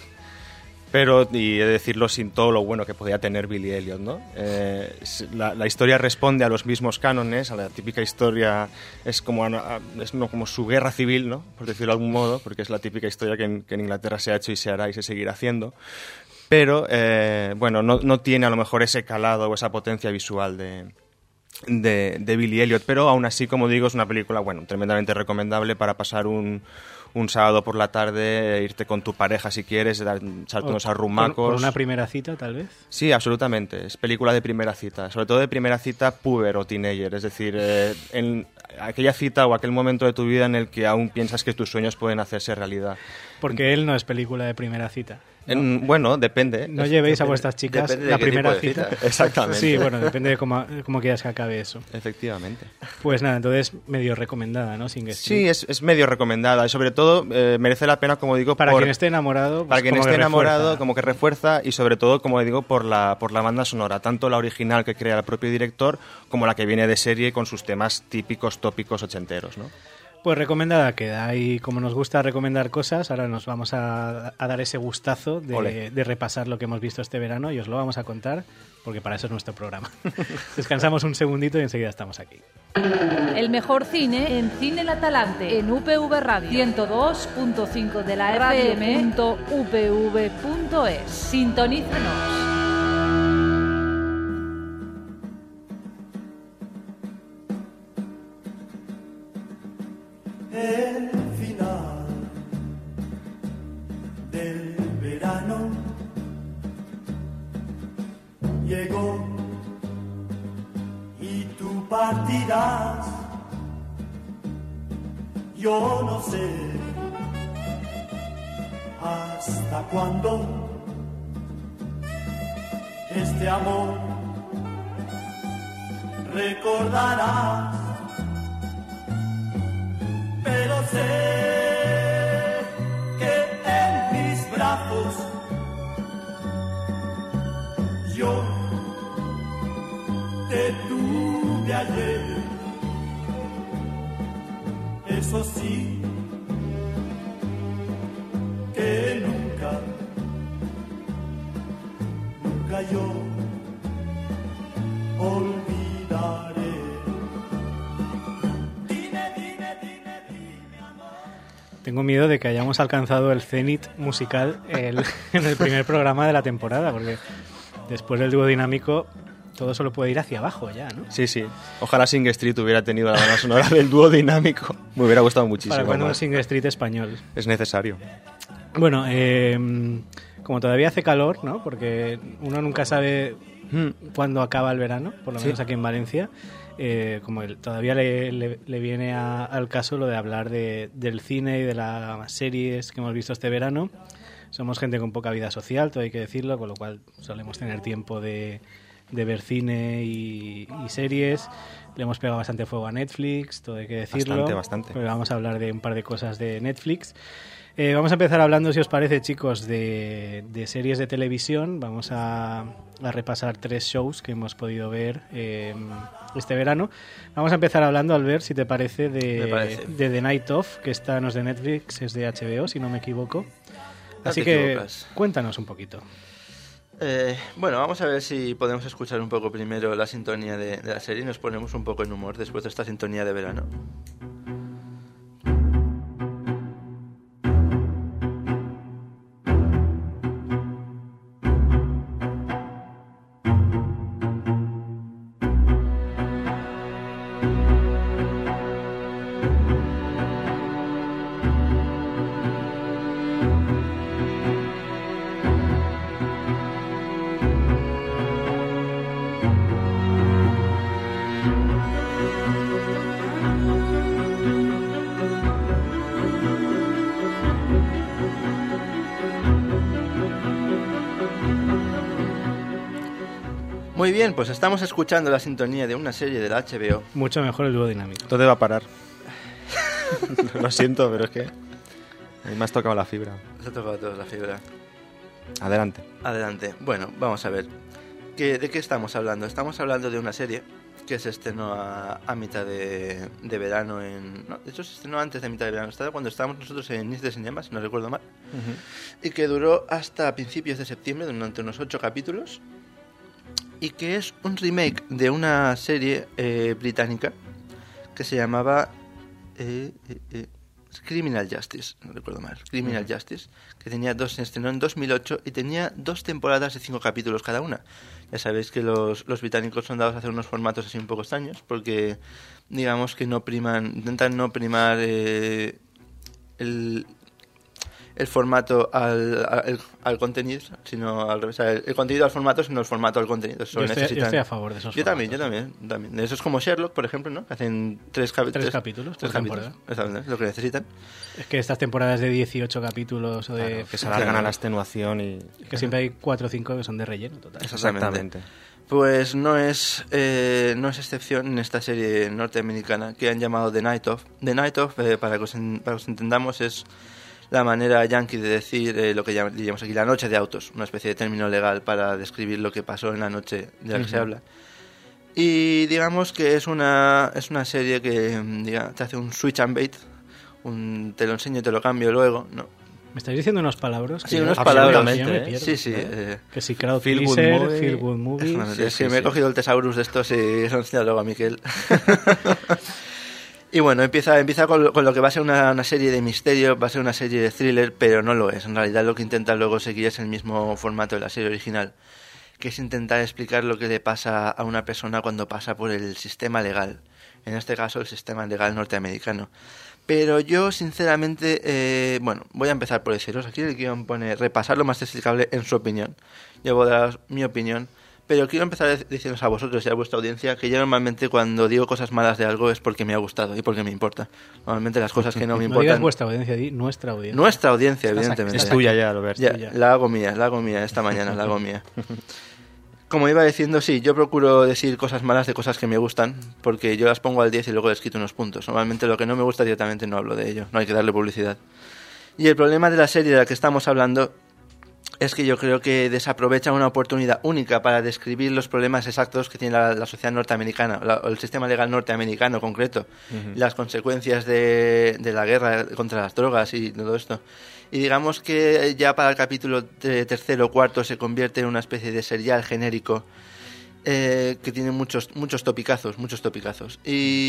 pero, y he de decirlo sin todo lo bueno que podía tener Billy Elliot, ¿no? Eh, la, la historia responde a los mismos cánones, a la típica historia, es como, a, es no, como su guerra civil, ¿no? Por decirlo de algún modo, porque es la típica historia que en, que en Inglaterra se ha hecho y se hará y se seguirá haciendo, pero, eh, bueno, no, no tiene a lo mejor ese calado o esa potencia visual de... De, de Billy Elliot, pero aún así, como digo, es una película, bueno, tremendamente recomendable para pasar un, un sábado por la tarde, irte con tu pareja si quieres, dar, echarte unos arrumacos. ¿Por una primera cita, tal vez? Sí, absolutamente, es película de primera cita, sobre todo de primera cita puber o teenager, es decir, eh, en aquella cita o aquel momento de tu vida en el que aún piensas que tus sueños pueden hacerse realidad. Porque él no es película de primera cita. ¿No? En, bueno, depende. No llevéis depende, a vuestras chicas la primera cita. cita. Exactamente. Sí, bueno, depende de cómo, cómo quieras que acabe eso. Efectivamente. Pues nada, entonces medio recomendada, ¿no? Sing Street. Sí, es, es medio recomendada y sobre todo eh, merece la pena, como digo, para por, quien esté enamorado. Pues para quien como esté que enamorado, refuerza. como que refuerza y sobre todo, como digo, por la, por la banda sonora, tanto la original que crea el propio director como la que viene de serie con sus temas típicos, tópicos ochenteros, ¿no? Pues recomendada queda, y como nos gusta recomendar cosas, ahora nos vamos a, a dar ese gustazo de, de repasar lo que hemos visto este verano y os lo vamos a contar, porque para eso es nuestro programa. Descansamos un segundito y enseguida estamos aquí. El mejor cine en Cine La Talante, en U P V Radio, ciento dos punto cinco de la F M punto U P V punto es. Sintonízanos. El final del verano llegó y tú partirás. Yo no sé hasta cuándo este amor recordarás, pero sé que en mis brazos yo te tuve ayer. Eso sí, que nunca, nunca yo olvidaré. Dime, dime, dime, dime, amor. Tengo miedo de que hayamos alcanzado el cenit musical el, en el primer programa de la temporada, porque después del dúo dinámico todo solo puede ir hacia abajo ya, ¿no? Sí, sí. Ojalá Sing Street hubiera tenido la banda sonora del dúo dinámico. Me hubiera gustado muchísimo. Para cuando Sing Street español. Es necesario. Bueno, eh, como todavía hace calor, ¿no? Porque uno nunca sabe cuándo acaba el verano, por lo menos sí. Aquí en Valencia. Eh, como el, todavía le, le, le viene a, al caso lo de hablar de, del cine y de las series que hemos visto este verano. Somos gente con poca vida social, todo hay que decirlo, con lo cual solemos tener tiempo de... de ver cine y, y series. Le hemos pegado bastante fuego a Netflix, todo hay que decirlo. Bastante, bastante. Pero vamos a hablar de un par de cosas de Netflix. Eh, vamos a empezar hablando, si os parece, chicos, de, de series de televisión. Vamos a, a repasar tres shows que hemos podido ver eh, este verano. Vamos a empezar hablando, Albert, si te parece, de, parece, de The Night Of, que esta no es de Netflix, es de H B O, si no me equivoco. No Así que equivocas. Cuéntanos un poquito. Eh, bueno, vamos a ver si podemos escuchar un poco primero la sintonía de, de la serie y nos ponemos un poco en humor después de esta sintonía de verano. Muy bien, pues estamos escuchando la sintonía de una serie de la H B O. Mucho mejor el dúo dinámico. Todo va a parar. Lo siento, pero es que a mí me has tocado la fibra. Se ha tocado toda la fibra. Adelante. Adelante. Bueno, vamos a ver. ¿Qué, ¿De qué estamos hablando? Estamos hablando de una serie que se estrenó a, a mitad de, de verano en... No, de hecho se estrenó antes de mitad de verano. Estaba cuando estábamos nosotros en Nice de Cinema, si no recuerdo mal. Uh-huh. Y que duró hasta principios de septiembre, durante unos ocho capítulos. Y que es un remake de una serie eh, británica que se llamaba eh, eh, eh, Criminal Justice, no recuerdo mal, Criminal uh-huh. Justice, que tenía dos, se estrenó en dos mil ocho y tenía dos temporadas de cinco capítulos cada una. Ya sabéis que los, los británicos son dados a hacer unos formatos así un poco extraños, porque digamos que no priman, intentan no primar eh, el... el formato al, al, al contenido, sino al revés, el, el contenido al formato, sino el formato al contenido. Eso yo, estoy, necesitan... yo estoy a favor de esos yo formatos. También, yo también, también. Eso es como Sherlock, por ejemplo, ¿no? Que hacen tres, capi- tres, tres capítulos. Tres por capítulos. Exactamente, es lo que necesitan. Es que estas temporadas de dieciocho capítulos o de... Claro, que se alargan claro. a la extenuación y... Que siempre hay cuatro o cinco que son de relleno total. Exactamente. Exactamente. Pues no es eh, no es excepción en esta serie norteamericana que han llamado The Night Of. The Night Of, eh, para, que os en, para que os entendamos, es la manera yankee de decir eh, lo que llamamos aquí la noche de autos, una especie de término legal para describir lo que pasó en la noche de la que uh-huh. se habla. Y digamos que es una es una serie que diga, te hace un switch and bait, un te lo enseño y te lo cambio luego, ¿no? ¿Me estáis diciendo unas palabras? Sí, unas palabras. ¿eh? Pierdo, sí, sí. ¿no? Eh, que si crowd feel pleaser, movie. Feel good movie. Sí, es sí, que sí, me he cogido el tesaurus de estos y se lo he enseñado luego a Miquel. Y bueno, empieza, empieza con, con lo que va a ser una, una serie de misterio, va a ser una serie de thriller, pero no lo es. En realidad lo que intenta luego seguir es el mismo formato de la serie original, que es intentar explicar lo que le pasa a una persona cuando pasa por el sistema legal en este caso el sistema legal norteamericano. Pero yo, sinceramente, eh, bueno, voy a empezar por deciros, aquí el guión pone repasar lo más destacable en su opinión. Yo voy a dar mi opinión, pero quiero empezar diciéndoos a vosotros y a vuestra audiencia que yo normalmente cuando digo cosas malas de algo es porque me ha gustado y porque me importa. Normalmente las cosas que no me importan... No digas vuestra audiencia, di nuestra audiencia. Nuestra audiencia, evidentemente. Es tuya ya, Albert. Ya, la hago mía, la hago mía esta mañana, la hago mía. Como iba diciendo, sí, yo procuro decir cosas malas de cosas que me gustan, porque yo las pongo al diez y luego les quito unos puntos. Normalmente lo que no me gusta directamente no hablo de ello, no hay que darle publicidad. Y el problema de la serie de la que estamos hablando es que yo creo que desaprovecha una oportunidad única para describir los problemas exactos que tiene la, la sociedad norteamericana, la, el sistema legal norteamericano concreto, uh-huh. las consecuencias de, de la guerra contra las drogas y todo esto. Y digamos que ya para el capítulo tercero o cuarto se convierte en una especie de serial genérico eh, que tiene muchos muchos topicazos, muchos topicazos.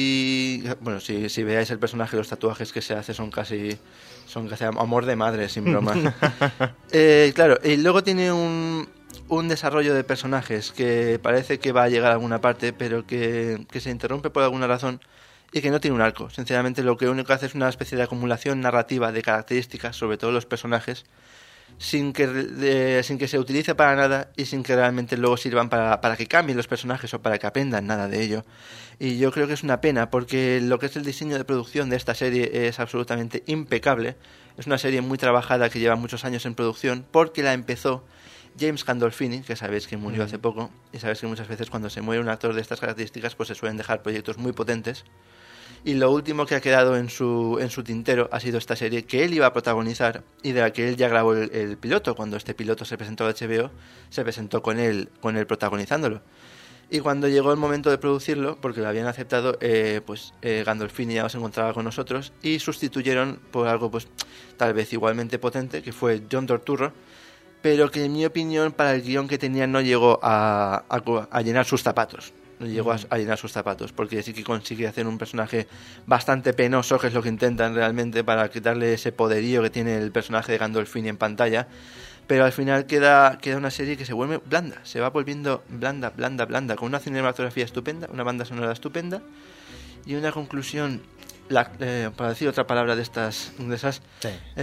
Y bueno, si, si veáis el personaje, los tatuajes que se hace son casi son casi amor de madre, sin broma. eh, claro, y luego tiene un, un desarrollo de personajes que parece que va a llegar a alguna parte, pero que, que se interrumpe por alguna razón. Y que no tiene un arco. Sinceramente, lo que único que hace es una especie de acumulación narrativa de características, sobre todo los personajes, sin que, de, sin que se utilice para nada y sin que realmente luego sirvan para, para que cambien los personajes o para que aprendan nada de ello. Y yo creo que es una pena, porque lo que es el diseño de producción de esta serie es absolutamente impecable. Es una serie muy trabajada que lleva muchos años en producción, porque la empezó James Gandolfini, que sabéis que murió mm. hace poco, y sabéis que muchas veces cuando se muere un actor de estas características pues se suelen dejar proyectos muy potentes. Y lo último que ha quedado en su, en su tintero ha sido esta serie que él iba a protagonizar y de la que él ya grabó el, el piloto. Cuando este piloto se presentó a H B O, se presentó con él, con él protagonizándolo. Y cuando llegó el momento de producirlo, porque lo habían aceptado, eh, pues eh, Gandolfini ya se encontraba con nosotros y sustituyeron por algo pues tal vez igualmente potente, que fue John Turturro, pero que en mi opinión para el guión que tenía no llegó a, a, a llenar sus zapatos. No llegó a, a llenar sus zapatos, porque sí que consigue hacer un personaje bastante penoso, que es lo que intentan realmente para quitarle ese poderío que tiene el personaje de Gandolfini en pantalla, pero al final queda, queda una serie que se vuelve blanda, se va volviendo blanda, blanda, blanda, con una cinematografía estupenda, una banda sonora estupenda y una conclusión, la, eh, para decir otra palabra de estas, de esas, sí.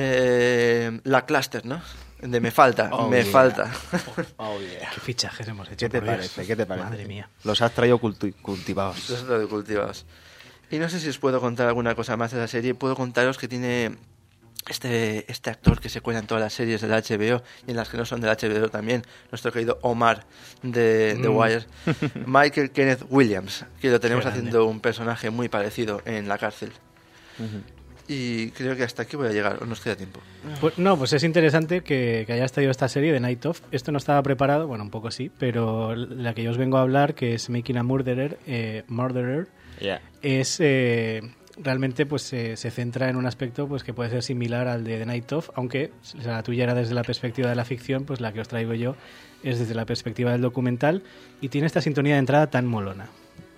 eh, lackluster, ¿no? De me falta, oh, me yeah. falta. Oh, yeah. Qué fichajes hemos hecho. ¿Qué te parece? Dios. ¿Qué te parece? Madre mía. Los has traído culti- cultivados. Los has traído cultivados. Y no sé si os puedo contar alguna cosa más de la serie. Puedo contaros que tiene este, este actor que se cuela en todas las series de la H B O y en las que no son de la H B O también, nuestro querido Omar de The mm. Wire, Michael Kenneth Williams, que lo tenemos haciendo un personaje muy parecido en la cárcel. Uh-huh. Y creo que hasta aquí voy a llegar, o nos queda tiempo. Pues, no, pues es interesante que, que hayas traído esta serie de Night Of. Esto no estaba preparado, bueno, un poco sí, pero la que yo os vengo a hablar, que es Making a Murderer, eh, Murderer, yeah. es eh, realmente pues eh, se centra en un aspecto pues que puede ser similar al de The Night Of, aunque la tuya era desde la perspectiva de la ficción, pues la que os traigo yo es desde la perspectiva del documental y tiene esta sintonía de entrada tan molona.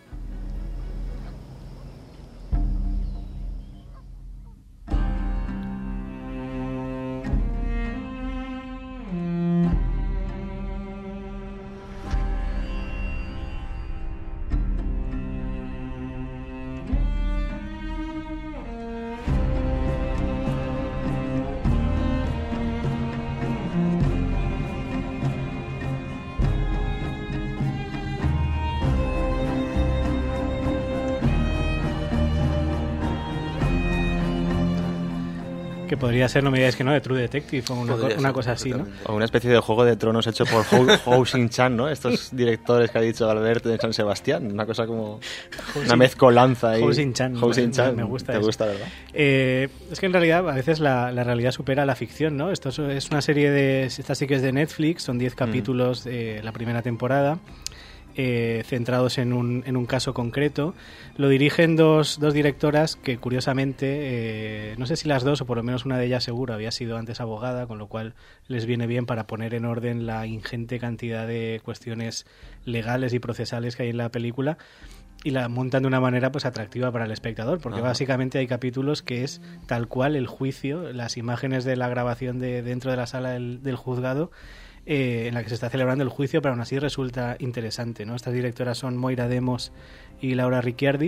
Que podría ser, no me digáis que no, de True Detective o una, co- una cosa así, ¿no? O una especie de Juego de Tronos hecho por Hou Shin-chan, ¿no? Estos directores que ha dicho Alberto de San Sebastián. Una cosa como una mezcolanza ahí. Hou Shin-chan. Hou Shin-chan. Me gusta Te eso. gusta, ¿verdad? Eh, es que en realidad a veces la, la realidad supera la ficción, ¿no? Esto es, es una serie de... Esta sí que es de Netflix, son diez capítulos mm. de la primera temporada. Eh, centrados en un, en un caso concreto. Lo dirigen dos, dos directoras que curiosamente, eh, no sé si las dos o por lo menos una de ellas seguro había sido antes abogada, con lo cual les viene bien para poner en orden la ingente cantidad de cuestiones legales y procesales que hay en la película y la montan de una manera pues atractiva para el espectador, porque Ajá. básicamente hay capítulos que es tal cual el juicio, las imágenes de la grabación de dentro de la sala del, del juzgado Eh, en la que se está celebrando el juicio, pero aún así resulta interesante, ¿no? Estas directoras son Moira Demos y Laura Ricciardi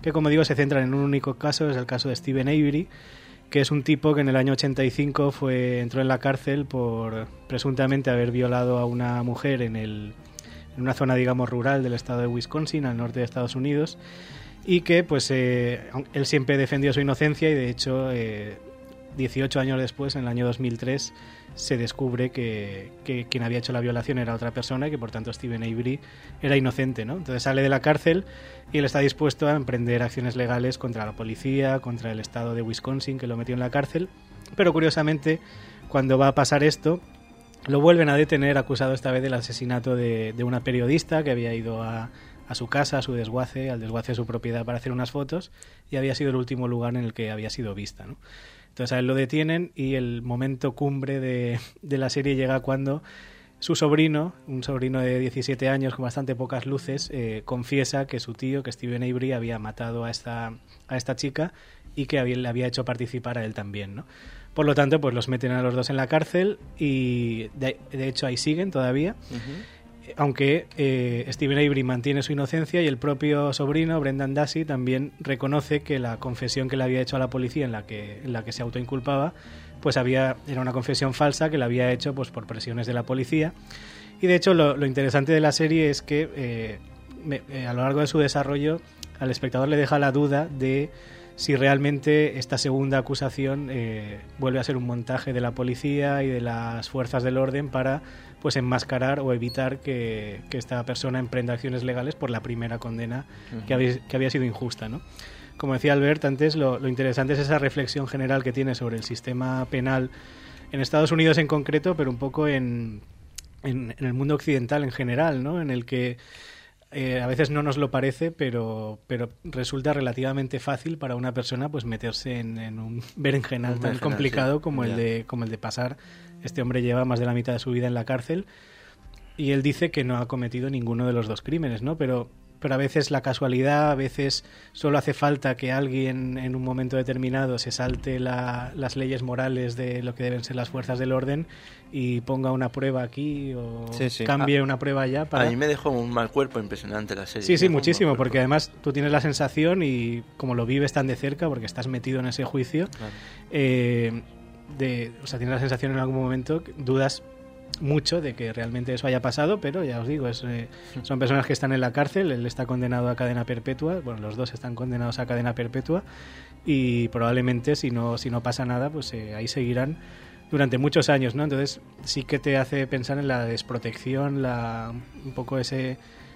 que como digo se centran en un único caso, es el caso de Steven Avery, que es un tipo que en el año ochenta y cinco fue, entró en la cárcel por presuntamente haber violado a una mujer en, el, en una zona, digamos, rural del estado de Wisconsin, al norte de Estados Unidos, y que pues eh, él siempre defendió su inocencia y de hecho eh, dieciocho años después, en el año dos mil tres, se descubre que, que quien había hecho la violación era otra persona y que por tanto Steven Avery era inocente, ¿no? Entonces sale de la cárcel y él está dispuesto a emprender acciones legales contra la policía, contra el estado de Wisconsin que lo metió en la cárcel, pero curiosamente cuando va a pasar esto lo vuelven a detener acusado esta vez del asesinato de, de una periodista que había ido a, a su casa, a su desguace, al desguace de su propiedad para hacer unas fotos y había sido el último lugar en el que había sido vista, ¿no? Entonces a él lo detienen y el momento cumbre de, de la serie llega cuando su sobrino, un sobrino de diecisiete años con bastante pocas luces, eh, confiesa que su tío, que Steven Avery, había matado a esta, a esta chica y que había, le había hecho participar a él también, ¿no? Por lo tanto, pues los meten a los dos en la cárcel y de, de hecho ahí siguen todavía. Uh-huh. Aunque eh, Steven Avery mantiene su inocencia y el propio sobrino, Brendan Dassey, también reconoce que la confesión que le había hecho a la policía en la que, en la que se autoinculpaba pues había, era una confesión falsa que la había hecho pues por presiones de la policía. Y de hecho lo, lo interesante de la serie es que eh, me, eh, a lo largo de su desarrollo al espectador le deja la duda de si realmente esta segunda acusación eh, vuelve a ser un montaje de la policía y de las fuerzas del orden para pues enmascarar o evitar que, que esta persona emprenda acciones legales por la primera condena uh-huh. que, había, que había sido injusta, ¿no? Como decía Albert antes, lo, lo interesante es esa reflexión general que tiene sobre el sistema penal en Estados Unidos en concreto, pero un poco en, en, en el mundo occidental en general, ¿no? En el que Eh, a veces no nos lo parece, pero pero resulta relativamente fácil para una persona pues meterse en, en un berenjenal tan complicado sí. como, yeah. el de, como el de pasar. Este hombre lleva más de la mitad de su vida en la cárcel y él dice que no ha cometido ninguno de los dos crímenes, ¿no? Pero, pero a veces la casualidad, a veces solo hace falta que alguien en un momento determinado se salte la, las leyes morales de lo que deben ser las fuerzas del orden y ponga una prueba aquí o sí, sí. cambie a, una prueba allá. Para... A mí me dejó un mal cuerpo impresionante la serie. Sí, sí, muchísimo, porque además tú tienes la sensación y como lo vives tan de cerca porque estás metido en ese juicio, claro. eh, de, o sea, tienes la sensación en algún momento, dudas mucho de que realmente eso haya pasado, pero ya os digo, es, eh, son personas que están en la cárcel, él está condenado a cadena perpetua, bueno, los dos están condenados a cadena perpetua y probablemente si no, si no pasa nada, pues eh, ahí seguirán durante muchos años, ¿no? Entonces sí que te hace pensar en la desprotección, la, un poco ese,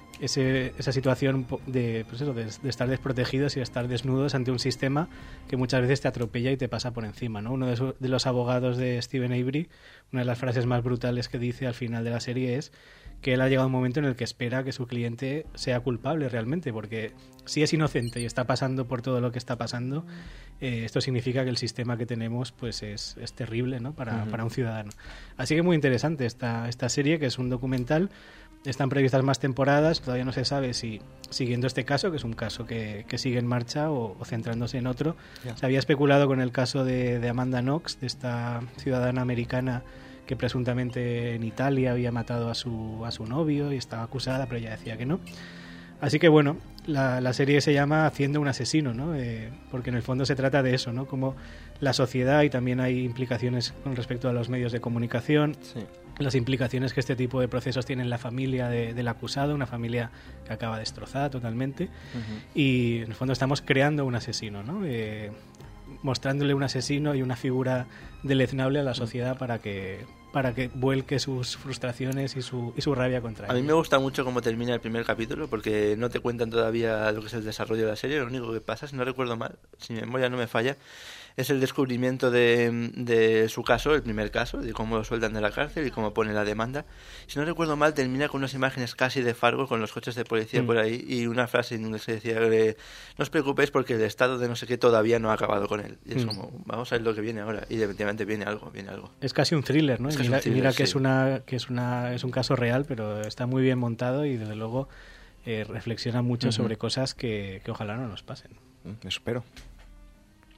ese esa situación de, pues eso, de, de estar desprotegidos y de estar desnudos ante un sistema que muchas veces te atropella y te pasa por encima, ¿no? Uno de, su, de los abogados de Steven Avery, una de las frases más brutales que dice al final de la serie es que él ha llegado a un momento en el que espera que su cliente sea culpable realmente, porque si es inocente y está pasando por todo lo que está pasando, eh, esto significa que el sistema que tenemos pues es, es terrible, ¿no? para, uh-huh. para un ciudadano. Así que muy interesante esta, esta serie, que es un documental. Están previstas más temporadas, todavía no se sabe si siguiendo este caso, que es un caso que, que sigue en marcha, o, o centrándose en otro. Yeah. Se había especulado con el caso de, de Amanda Knox, de esta ciudadana americana que presuntamente en Italia había matado a su, a su novio y estaba acusada, pero ella decía que no. Así que bueno, la, la serie se llama Haciendo un asesino, ¿no? Eh, porque en el fondo se trata de eso, ¿no? Como la sociedad, y también hay implicaciones con respecto a los medios de comunicación, sí. las implicaciones que este tipo de procesos tienen en la familia de, del acusado, una familia que acaba destrozada totalmente, uh-huh. y en el fondo estamos creando un asesino, ¿no? Eh, mostrándole un asesino y una figura deleznable a la sociedad para que para que vuelque sus frustraciones y su, y su rabia contra él. A mí me gusta mucho cómo termina el primer capítulo, porque no te cuentan todavía lo que es el desarrollo de la serie. Lo único que pasa, si no recuerdo mal, si mi memoria no me falla, es el descubrimiento de, de su caso, el primer caso, de cómo lo sueltan de la cárcel y cómo pone la demanda. Si no recuerdo mal, termina con unas imágenes casi de Fargo, con los coches de policía mm. por ahí, y una frase en donde se decía que no os preocupéis porque el estado de no sé qué todavía no ha acabado con él. Y es mm. como, vamos a ver lo que viene ahora. Y definitivamente viene algo, viene algo. Es casi un thriller, ¿no? Mira, thriller, mira que, sí. es una, que es, una, es un caso real, pero está muy bien montado y desde luego eh, reflexiona mucho uh-huh. sobre cosas que, que ojalá no nos pasen. Mm, espero.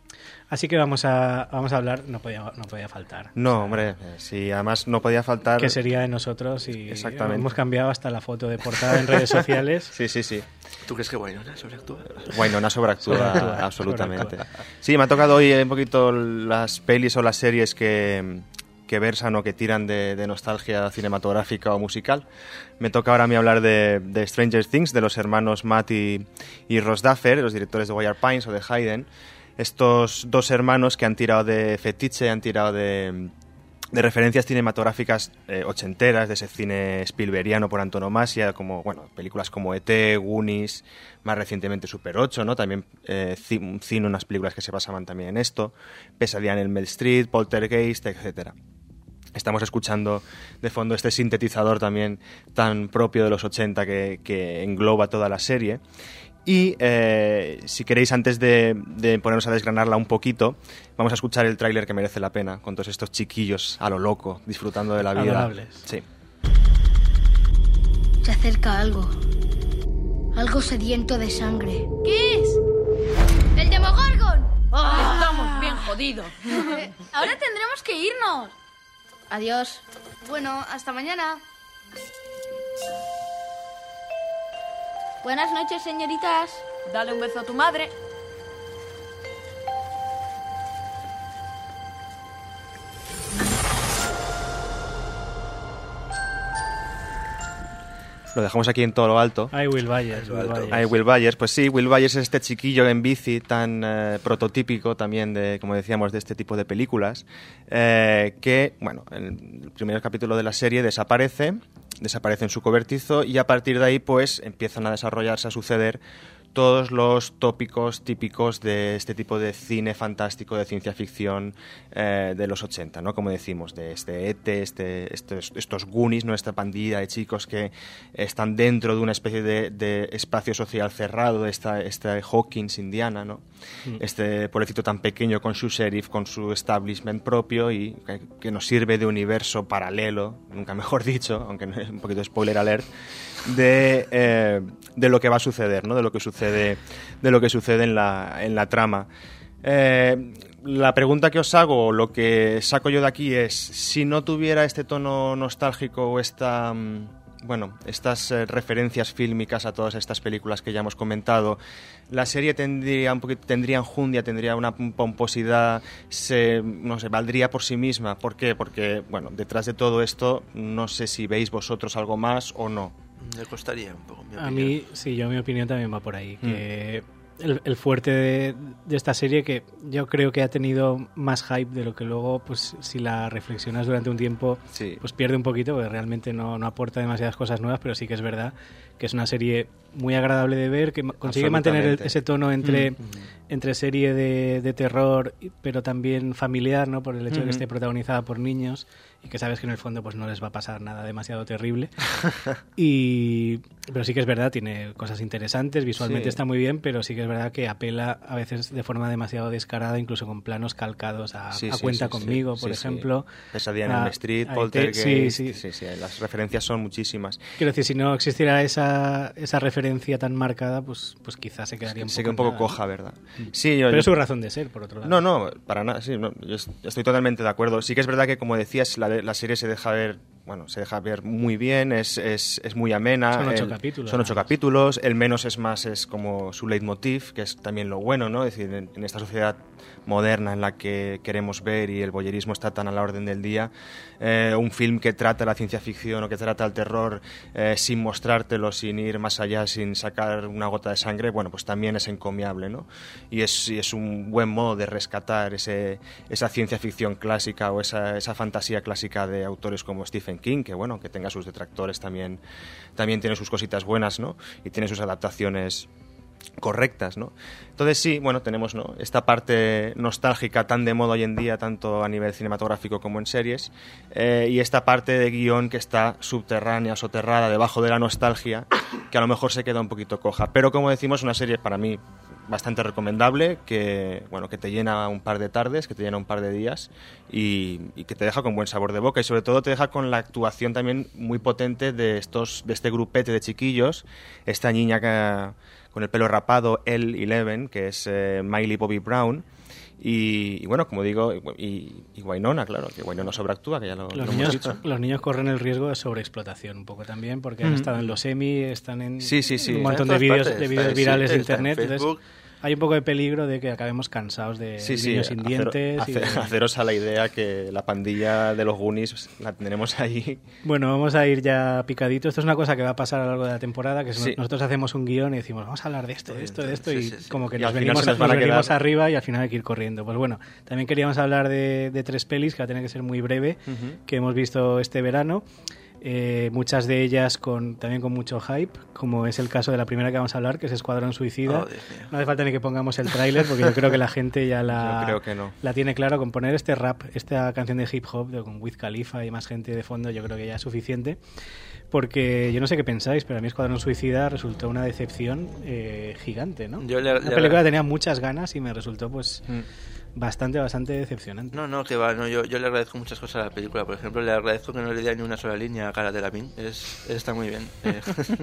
Así que vamos a vamos a hablar, no podía, no podía faltar. No, o sea, hombre, sí, además no podía faltar... Que sería de nosotros y exactamente. Hemos cambiado hasta la foto de portada en redes sociales. Sí, sí, sí. ¿Tú crees que Wynonna sobreactúa? Wynonna sobreactúa, sobreactúa absolutamente. Sobreactúa. Sí, me ha tocado hoy un poquito las pelis o las series que, que versan o que tiran de, de nostalgia cinematográfica o musical. Me toca ahora a mí hablar de, de Stranger Things, de los hermanos Matt y, y Ross Duffer, los directores de Wire Pines o de Hayden. Estos dos hermanos que han tirado de fetiche, han tirado de, de referencias cinematográficas eh, ochenteras, de ese cine Spielbergiano por antonomasia, como bueno, películas como E T, Goonies, más recientemente Super ocho, ¿no? También eh, cine, unas películas que se basaban también en esto, Pesadilla en Elm Street, Poltergeist, etcétera. Estamos escuchando de fondo este sintetizador también tan propio de los ochenta que, que engloba toda la serie. Y eh, si queréis, antes de, de ponernos a desgranarla un poquito, vamos a escuchar el tráiler que merece la pena, con todos estos chiquillos a lo loco, disfrutando de la vida. Adorables. Sí. Se acerca algo. Algo sediento de sangre. ¿Qué es? ¡El Demogorgon! ¡Oh! Estamos bien jodidos. Ahora tendremos que irnos. Adiós. Bueno, hasta mañana. Buenas noches, señoritas. Dale un beso a tu madre. Lo dejamos aquí en todo lo alto. Ay, Will Byers. Will Byers. Ay, Will Byers. Pues sí, Will Byers es este chiquillo en bici tan eh, prototípico también de, como decíamos, de este tipo de películas, eh, que, bueno, en el primer capítulo de la serie desaparece, desaparece en su cobertizo y a partir de ahí, pues, empiezan a desarrollarse, a suceder todos los tópicos típicos de este tipo de cine fantástico, de ciencia ficción eh, de los ochenta, ¿no? Como decimos, de este E T, este, estos, estos Goonies, ¿no? Esta pandilla de chicos que están dentro de una especie de, de espacio social cerrado, esta, esta Hawkins indiana, ¿no? Mm. Este pueblecito tan pequeño con su sheriff, con su establishment propio y que, que nos sirve de universo paralelo, nunca mejor dicho, aunque no es un poquito spoiler alert, de, eh, de lo que va a suceder, ¿no? De lo que sucede, de lo que sucede en la, en la trama. Eh, la pregunta que os hago, lo que saco yo de aquí es, si no tuviera este tono nostálgico o esta, bueno, estas eh, referencias fílmicas a todas estas películas que ya hemos comentado, la serie tendría un poquito, tendría enjundia, tendría una pomposidad, se, no sé, valdría por sí misma. ¿Por qué? Porque, bueno, detrás de todo esto, no sé si veis vosotros algo más o no. Me costaría un poco, mi opinión. A mí, sí, yo mi opinión también va por ahí. Mm. Que el, el fuerte de, de esta serie, que yo creo que ha tenido más hype de lo que luego, pues si la reflexionas durante un tiempo, sí. pues pierde un poquito, porque realmente no, no aporta demasiadas cosas nuevas, pero sí que es verdad que es una serie muy agradable de ver, que consigue mantener el, ese tono entre, mm. entre serie de, de terror, pero también familiar, ¿no? Por el hecho mm-hmm. de que esté protagonizada por niños y que sabes que en el fondo pues no les va a pasar nada demasiado terrible. y Pero sí que es verdad, tiene cosas interesantes, visualmente sí. está muy bien, pero sí que es verdad que apela a veces de forma demasiado descarada, incluso con planos calcados a, sí, a sí, Cuenta sí, conmigo, sí, por sí, ejemplo. Sí. Pesadilla en Elm Street, Poltergeist, sí, sí. Sí, sí, las referencias son muchísimas. Quiero decir, si no existiera esa, esa referencia tan marcada, pues, pues quizás se quedaría un se poco... un poco nada, coja, ¿no? ¿verdad? Sí, yo, pero yo... es su razón de ser, por otro lado. No, no, para nada, sí, no, yo estoy totalmente de acuerdo. Sí que es verdad que, como decías, la, la serie se deja ver, bueno, se deja ver muy bien, es, es, es muy amena. Son ocho el, capítulos. Son ocho además. capítulos, el menos es más, es como su leitmotiv, que es también lo bueno, ¿no? Es decir, en, en esta sociedad moderna en la que queremos ver y el voyerismo está tan a la orden del día, eh, un film que trata la ciencia ficción o que trata el terror eh, sin mostrártelo, sin ir más allá, sin sacar una gota de sangre, bueno, pues también es encomiable, ¿no? Y es, y es un buen modo de rescatar ese, esa ciencia ficción clásica o esa, esa fantasía clásica de autores como Stephen King, que bueno, que tenga sus detractores también, también tiene sus cositas buenas, ¿no? Y tiene sus adaptaciones correctas, ¿no? Entonces sí, bueno, tenemos, ¿no?, esta parte nostálgica tan de moda hoy en día, tanto a nivel cinematográfico como en series, eh, y esta parte de guión que está subterránea, soterrada, debajo de la nostalgia, que a lo mejor se queda un poquito coja. Pero como decimos, una serie para mí bastante recomendable, que bueno, que te llena un par de tardes, que te llena un par de días y, y que te deja con buen sabor de boca, y sobre todo te deja con la actuación también muy potente de estos de este grupete de chiquillos, esta niña que, con el pelo rapado, Elle Eleven, que es eh, Miley Bobby Brown, Y, y bueno, como digo, y, y Wynonna, claro, que Wynonna sobreactúa, que ya lo, los, lo niños, hemos dicho. Los niños corren el riesgo de sobreexplotación un poco también, porque han Mm. estado en los Emmy, están en Sí, sí, sí. un montón Está de en todas vídeos partes, de vídeos está en- virales sí, de está en internet. Facebook. Entonces, hay un poco de peligro de que acabemos cansados de Sí, sí, niños sin hacer- dientes. hacer- y de- haceros a la idea que la pandilla de los Goonies la tenemos ahí. Bueno, vamos a ir ya picadito. Esto es una cosa que va a pasar a lo largo de la temporada, que es Sí. nosotros hacemos un guión y decimos, vamos a hablar de esto, de esto, de esto, Sí, y sí, sí. como que Y nos al final venimos, se nos nos van a venimos quedar- arriba y al final hay que ir corriendo. Pues bueno, también queríamos hablar de, de tres pelis, que va a tener que ser muy breve, Ujú. que hemos visto este verano. Eh, muchas de ellas con también con mucho hype, como es el caso de la primera que vamos a hablar, que es Escuadrón Suicida. Oh, Dios mío. No hace falta ni que pongamos el tráiler, porque yo creo que la gente ya la, Yo creo que no. la tiene claro. Con poner este rap, esta canción de hip hop de, con Wiz Khalifa y más gente de fondo, yo creo que ya es suficiente. Porque yo no sé qué pensáis, pero a mí Escuadrón Suicida resultó una decepción eh, gigante, ¿no? Yo le- la le- película tenía muchas ganas y me resultó pues Mm. bastante, bastante decepcionante. No, no, que va, no, yo, yo le agradezco muchas cosas a la película. Por ejemplo, le agradezco que no le diera ni una sola línea a Cara de Lavín. Es, está muy bien. Eh,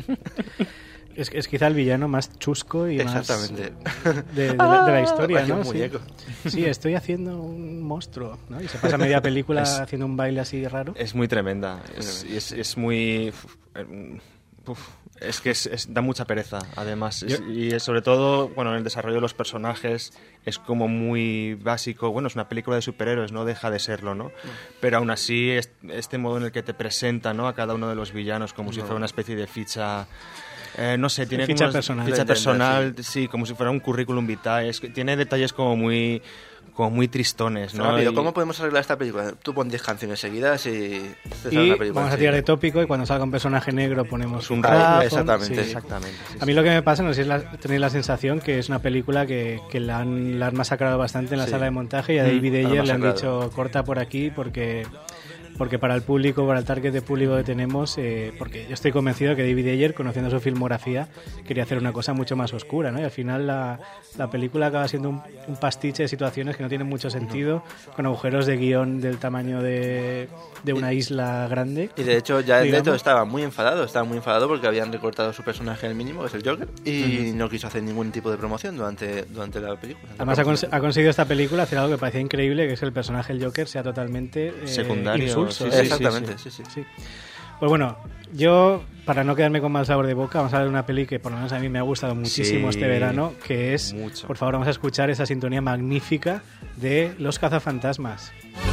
Es, es quizá el villano más chusco y Exactamente. más de, de la, de la historia, Vaya ¿no? un Sí. muñeco. Sí, estoy haciendo un monstruo, ¿no? Y se pasa media película Es- haciendo un baile así raro. Es muy tremenda. Es, y es, es muy... uf, eh, uf, es que es, es- da mucha pereza, además. Es- Yo- y es, sobre todo, bueno, en el desarrollo de los personajes es como muy básico. Bueno, es una película de superhéroes, no deja de serlo, ¿no? Pero aún así, es- este modo en el que te presenta, ¿no?, a cada uno de los villanos como si No. fuera una especie de ficha... eh, no sé, tiene Ficha como unas- personal. Ficha De entender, personal, sí, como si fuera un currículum vitae. Es que tiene detalles como muy... como muy tristones, ¿no? Rápido, Y- ¿cómo podemos arreglar esta película? Tú pon diez canciones seguidas y te sale Y una película. vamos a sí. tirar de tópico y cuando salga un personaje negro ponemos un Ah, rap. exactamente. Sí. Exactamente. sí, A sí. mí lo que me pasa, no sé si es la, tenéis la sensación que es una película que, que la, han, la han masacrado bastante en la Sí. sala de montaje y a Mm, David la han Ayer le han masacrado. dicho corta por aquí porque porque para el público, para el target de público que tenemos, eh, porque yo estoy convencido que David Ayer, conociendo su filmografía, quería hacer una cosa mucho más oscura, ¿no? Y al final la, la película acaba siendo un, un pastiche de situaciones que no tienen mucho sentido, con agujeros de guión del tamaño de, de una isla grande. Y de hecho, ya el digamos. Leto estaba muy enfadado, estaba muy enfadado porque habían recortado su personaje al mínimo, que es el Joker, y no quiso hacer ningún tipo de promoción durante, durante la película. Además ha, cons- ha conseguido esta película hacer algo que parecía increíble, que es que el personaje del Joker sea totalmente eh, Secundario, insulso. sí, ¿eh? sí, Exactamente, sí, sí. Sí. Pues bueno, yo, para no quedarme con mal sabor de boca, vamos a ver una peli que por lo menos a mí me ha gustado muchísimo Sí, este verano, que es, mucho. por favor, vamos a escuchar esa sintonía magnífica de Los Cazafantasmas.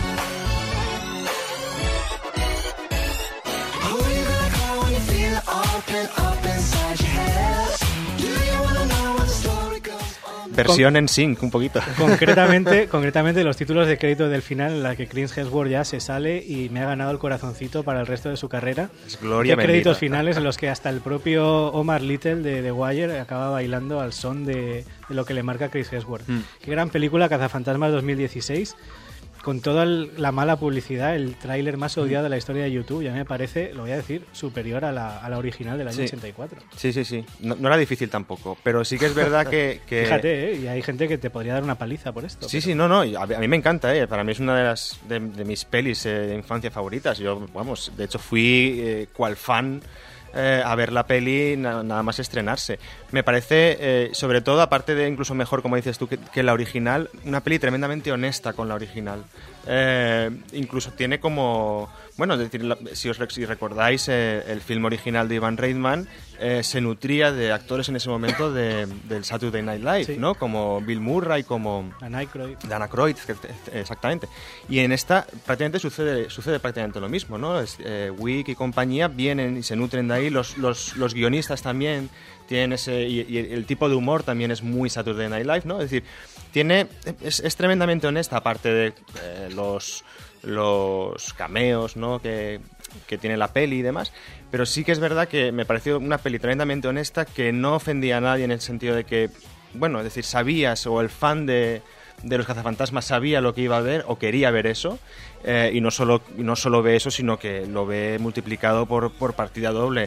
Versión en sync, un poquito. Concretamente, concretamente los títulos de crédito del final, en la que Chris Hemsworth ya se sale y me ha ganado el corazoncito para el resto de su carrera. Es gloria Qué créditos bendita. finales en los que hasta el propio Omar Little de The Wire acaba bailando al son de, de lo que le marca Chris Hemsworth. Mm. Qué gran película, Cazafantasmas dos mil dieciséis, con toda el- la mala publicidad, el tráiler más odiado de la historia de YouTube. Ya me parece, lo voy a decir, superior a la, a la original del año Sí. ochenta y cuatro. Sí, sí, sí. No, no era difícil tampoco, pero sí que es verdad que... que- Fíjate, ¿eh? Y hay gente que te podría dar una paliza por esto. Sí, pero- sí, no, no, y a, a mí me encanta, ¿eh? Para mí es una de, las, de, de mis pelis eh, de infancia favoritas. Yo, vamos, de hecho fui eh, cual fan eh, a ver la peli na- nada más estrenarse. Me parece, eh, sobre todo, aparte de incluso mejor, como dices tú, que, que la original, una peli tremendamente honesta con la original. Eh, incluso tiene como... Bueno, es decir, la- si os rec- si recordáis, eh, el film original de Ivan Reitman eh, se nutría de actores en ese momento de, del Saturday Night Live, Sí. ¿no? Como Bill Murray, como... A Aykroyd. Dana Croyd, exactamente. Y en esta prácticamente sucede, sucede prácticamente lo mismo, ¿no? Es, eh, Wick y compañía vienen y se nutren de ahí, los, los, los guionistas también tienen ese... Y, y el tipo de humor también es muy Saturday Night Live, ¿no? Es decir, tiene, es, es tremendamente honesta, aparte de eh, los, los cameos, ¿no? Que, que tiene la peli y demás, pero sí que es verdad que me pareció una peli tremendamente honesta que no ofendía a nadie en el sentido de que, bueno, es decir, sabías, o el fan de, de los cazafantasmas sabía lo que iba a ver o quería ver eso, eh, y no solo, y no solo ve eso, sino que lo ve multiplicado por, por partida doble.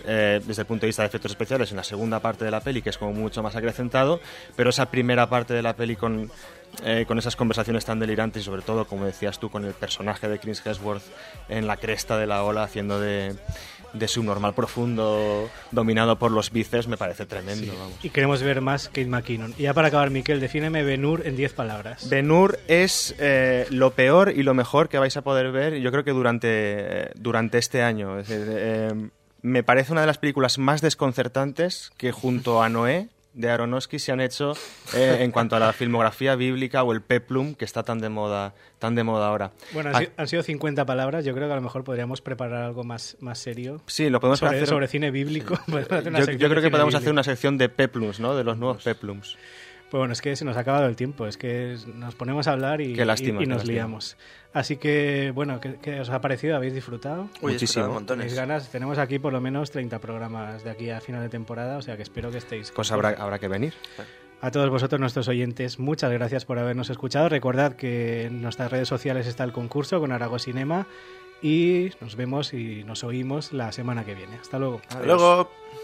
eh, desde el punto de vista de efectos especiales en la segunda parte de la peli, que es como mucho más acrecentado, pero esa primera parte de la peli con, eh, con esas conversaciones tan delirantes y sobre todo, como decías tú, con el personaje de Chris Hemsworth en la cresta de la ola haciendo de... de subnormal profundo dominado por los bíceps, me parece tremendo. Sí. Vamos. Y queremos ver más Kate McKinnon. Y ya para acabar, Miquel, defíneme Ben-Hur en diez palabras. Ben-Hur es eh, lo peor y lo mejor que vais a poder ver, yo creo que durante, eh, durante este año. Es decir, eh, me parece una de las películas más desconcertantes que junto a Noé de Aronofsky se han hecho eh, en cuanto a la filmografía bíblica o el peplum que está tan de moda tan de moda ahora. Bueno, han, ah, han sido cincuenta palabras. Yo creo que a lo mejor podríamos preparar algo más, más serio. Sí, lo podemos sobre, hacer sobre cine bíblico. Sí. Yo, yo creo que podemos bíblico. hacer una sección de peplums, ¿no? De los nuevos peplums. Pues bueno, es que se nos ha acabado el tiempo, es que nos ponemos a hablar y, qué lástima, y, y nos lástima. liamos. Así que, bueno, ¿qué, qué os ha parecido? ¿Habéis disfrutado? Uy, muchísimo. Montones. Ganas. Tenemos aquí por lo menos treinta programas de aquí a final de temporada, o sea que espero que estéis... Pues habrá, habrá que venir. A todos vosotros, nuestros oyentes, muchas gracias por habernos escuchado. Recordad que en nuestras redes sociales está el concurso con Arago Cinema y nos vemos y nos oímos la semana que viene. Hasta luego. Hasta luego.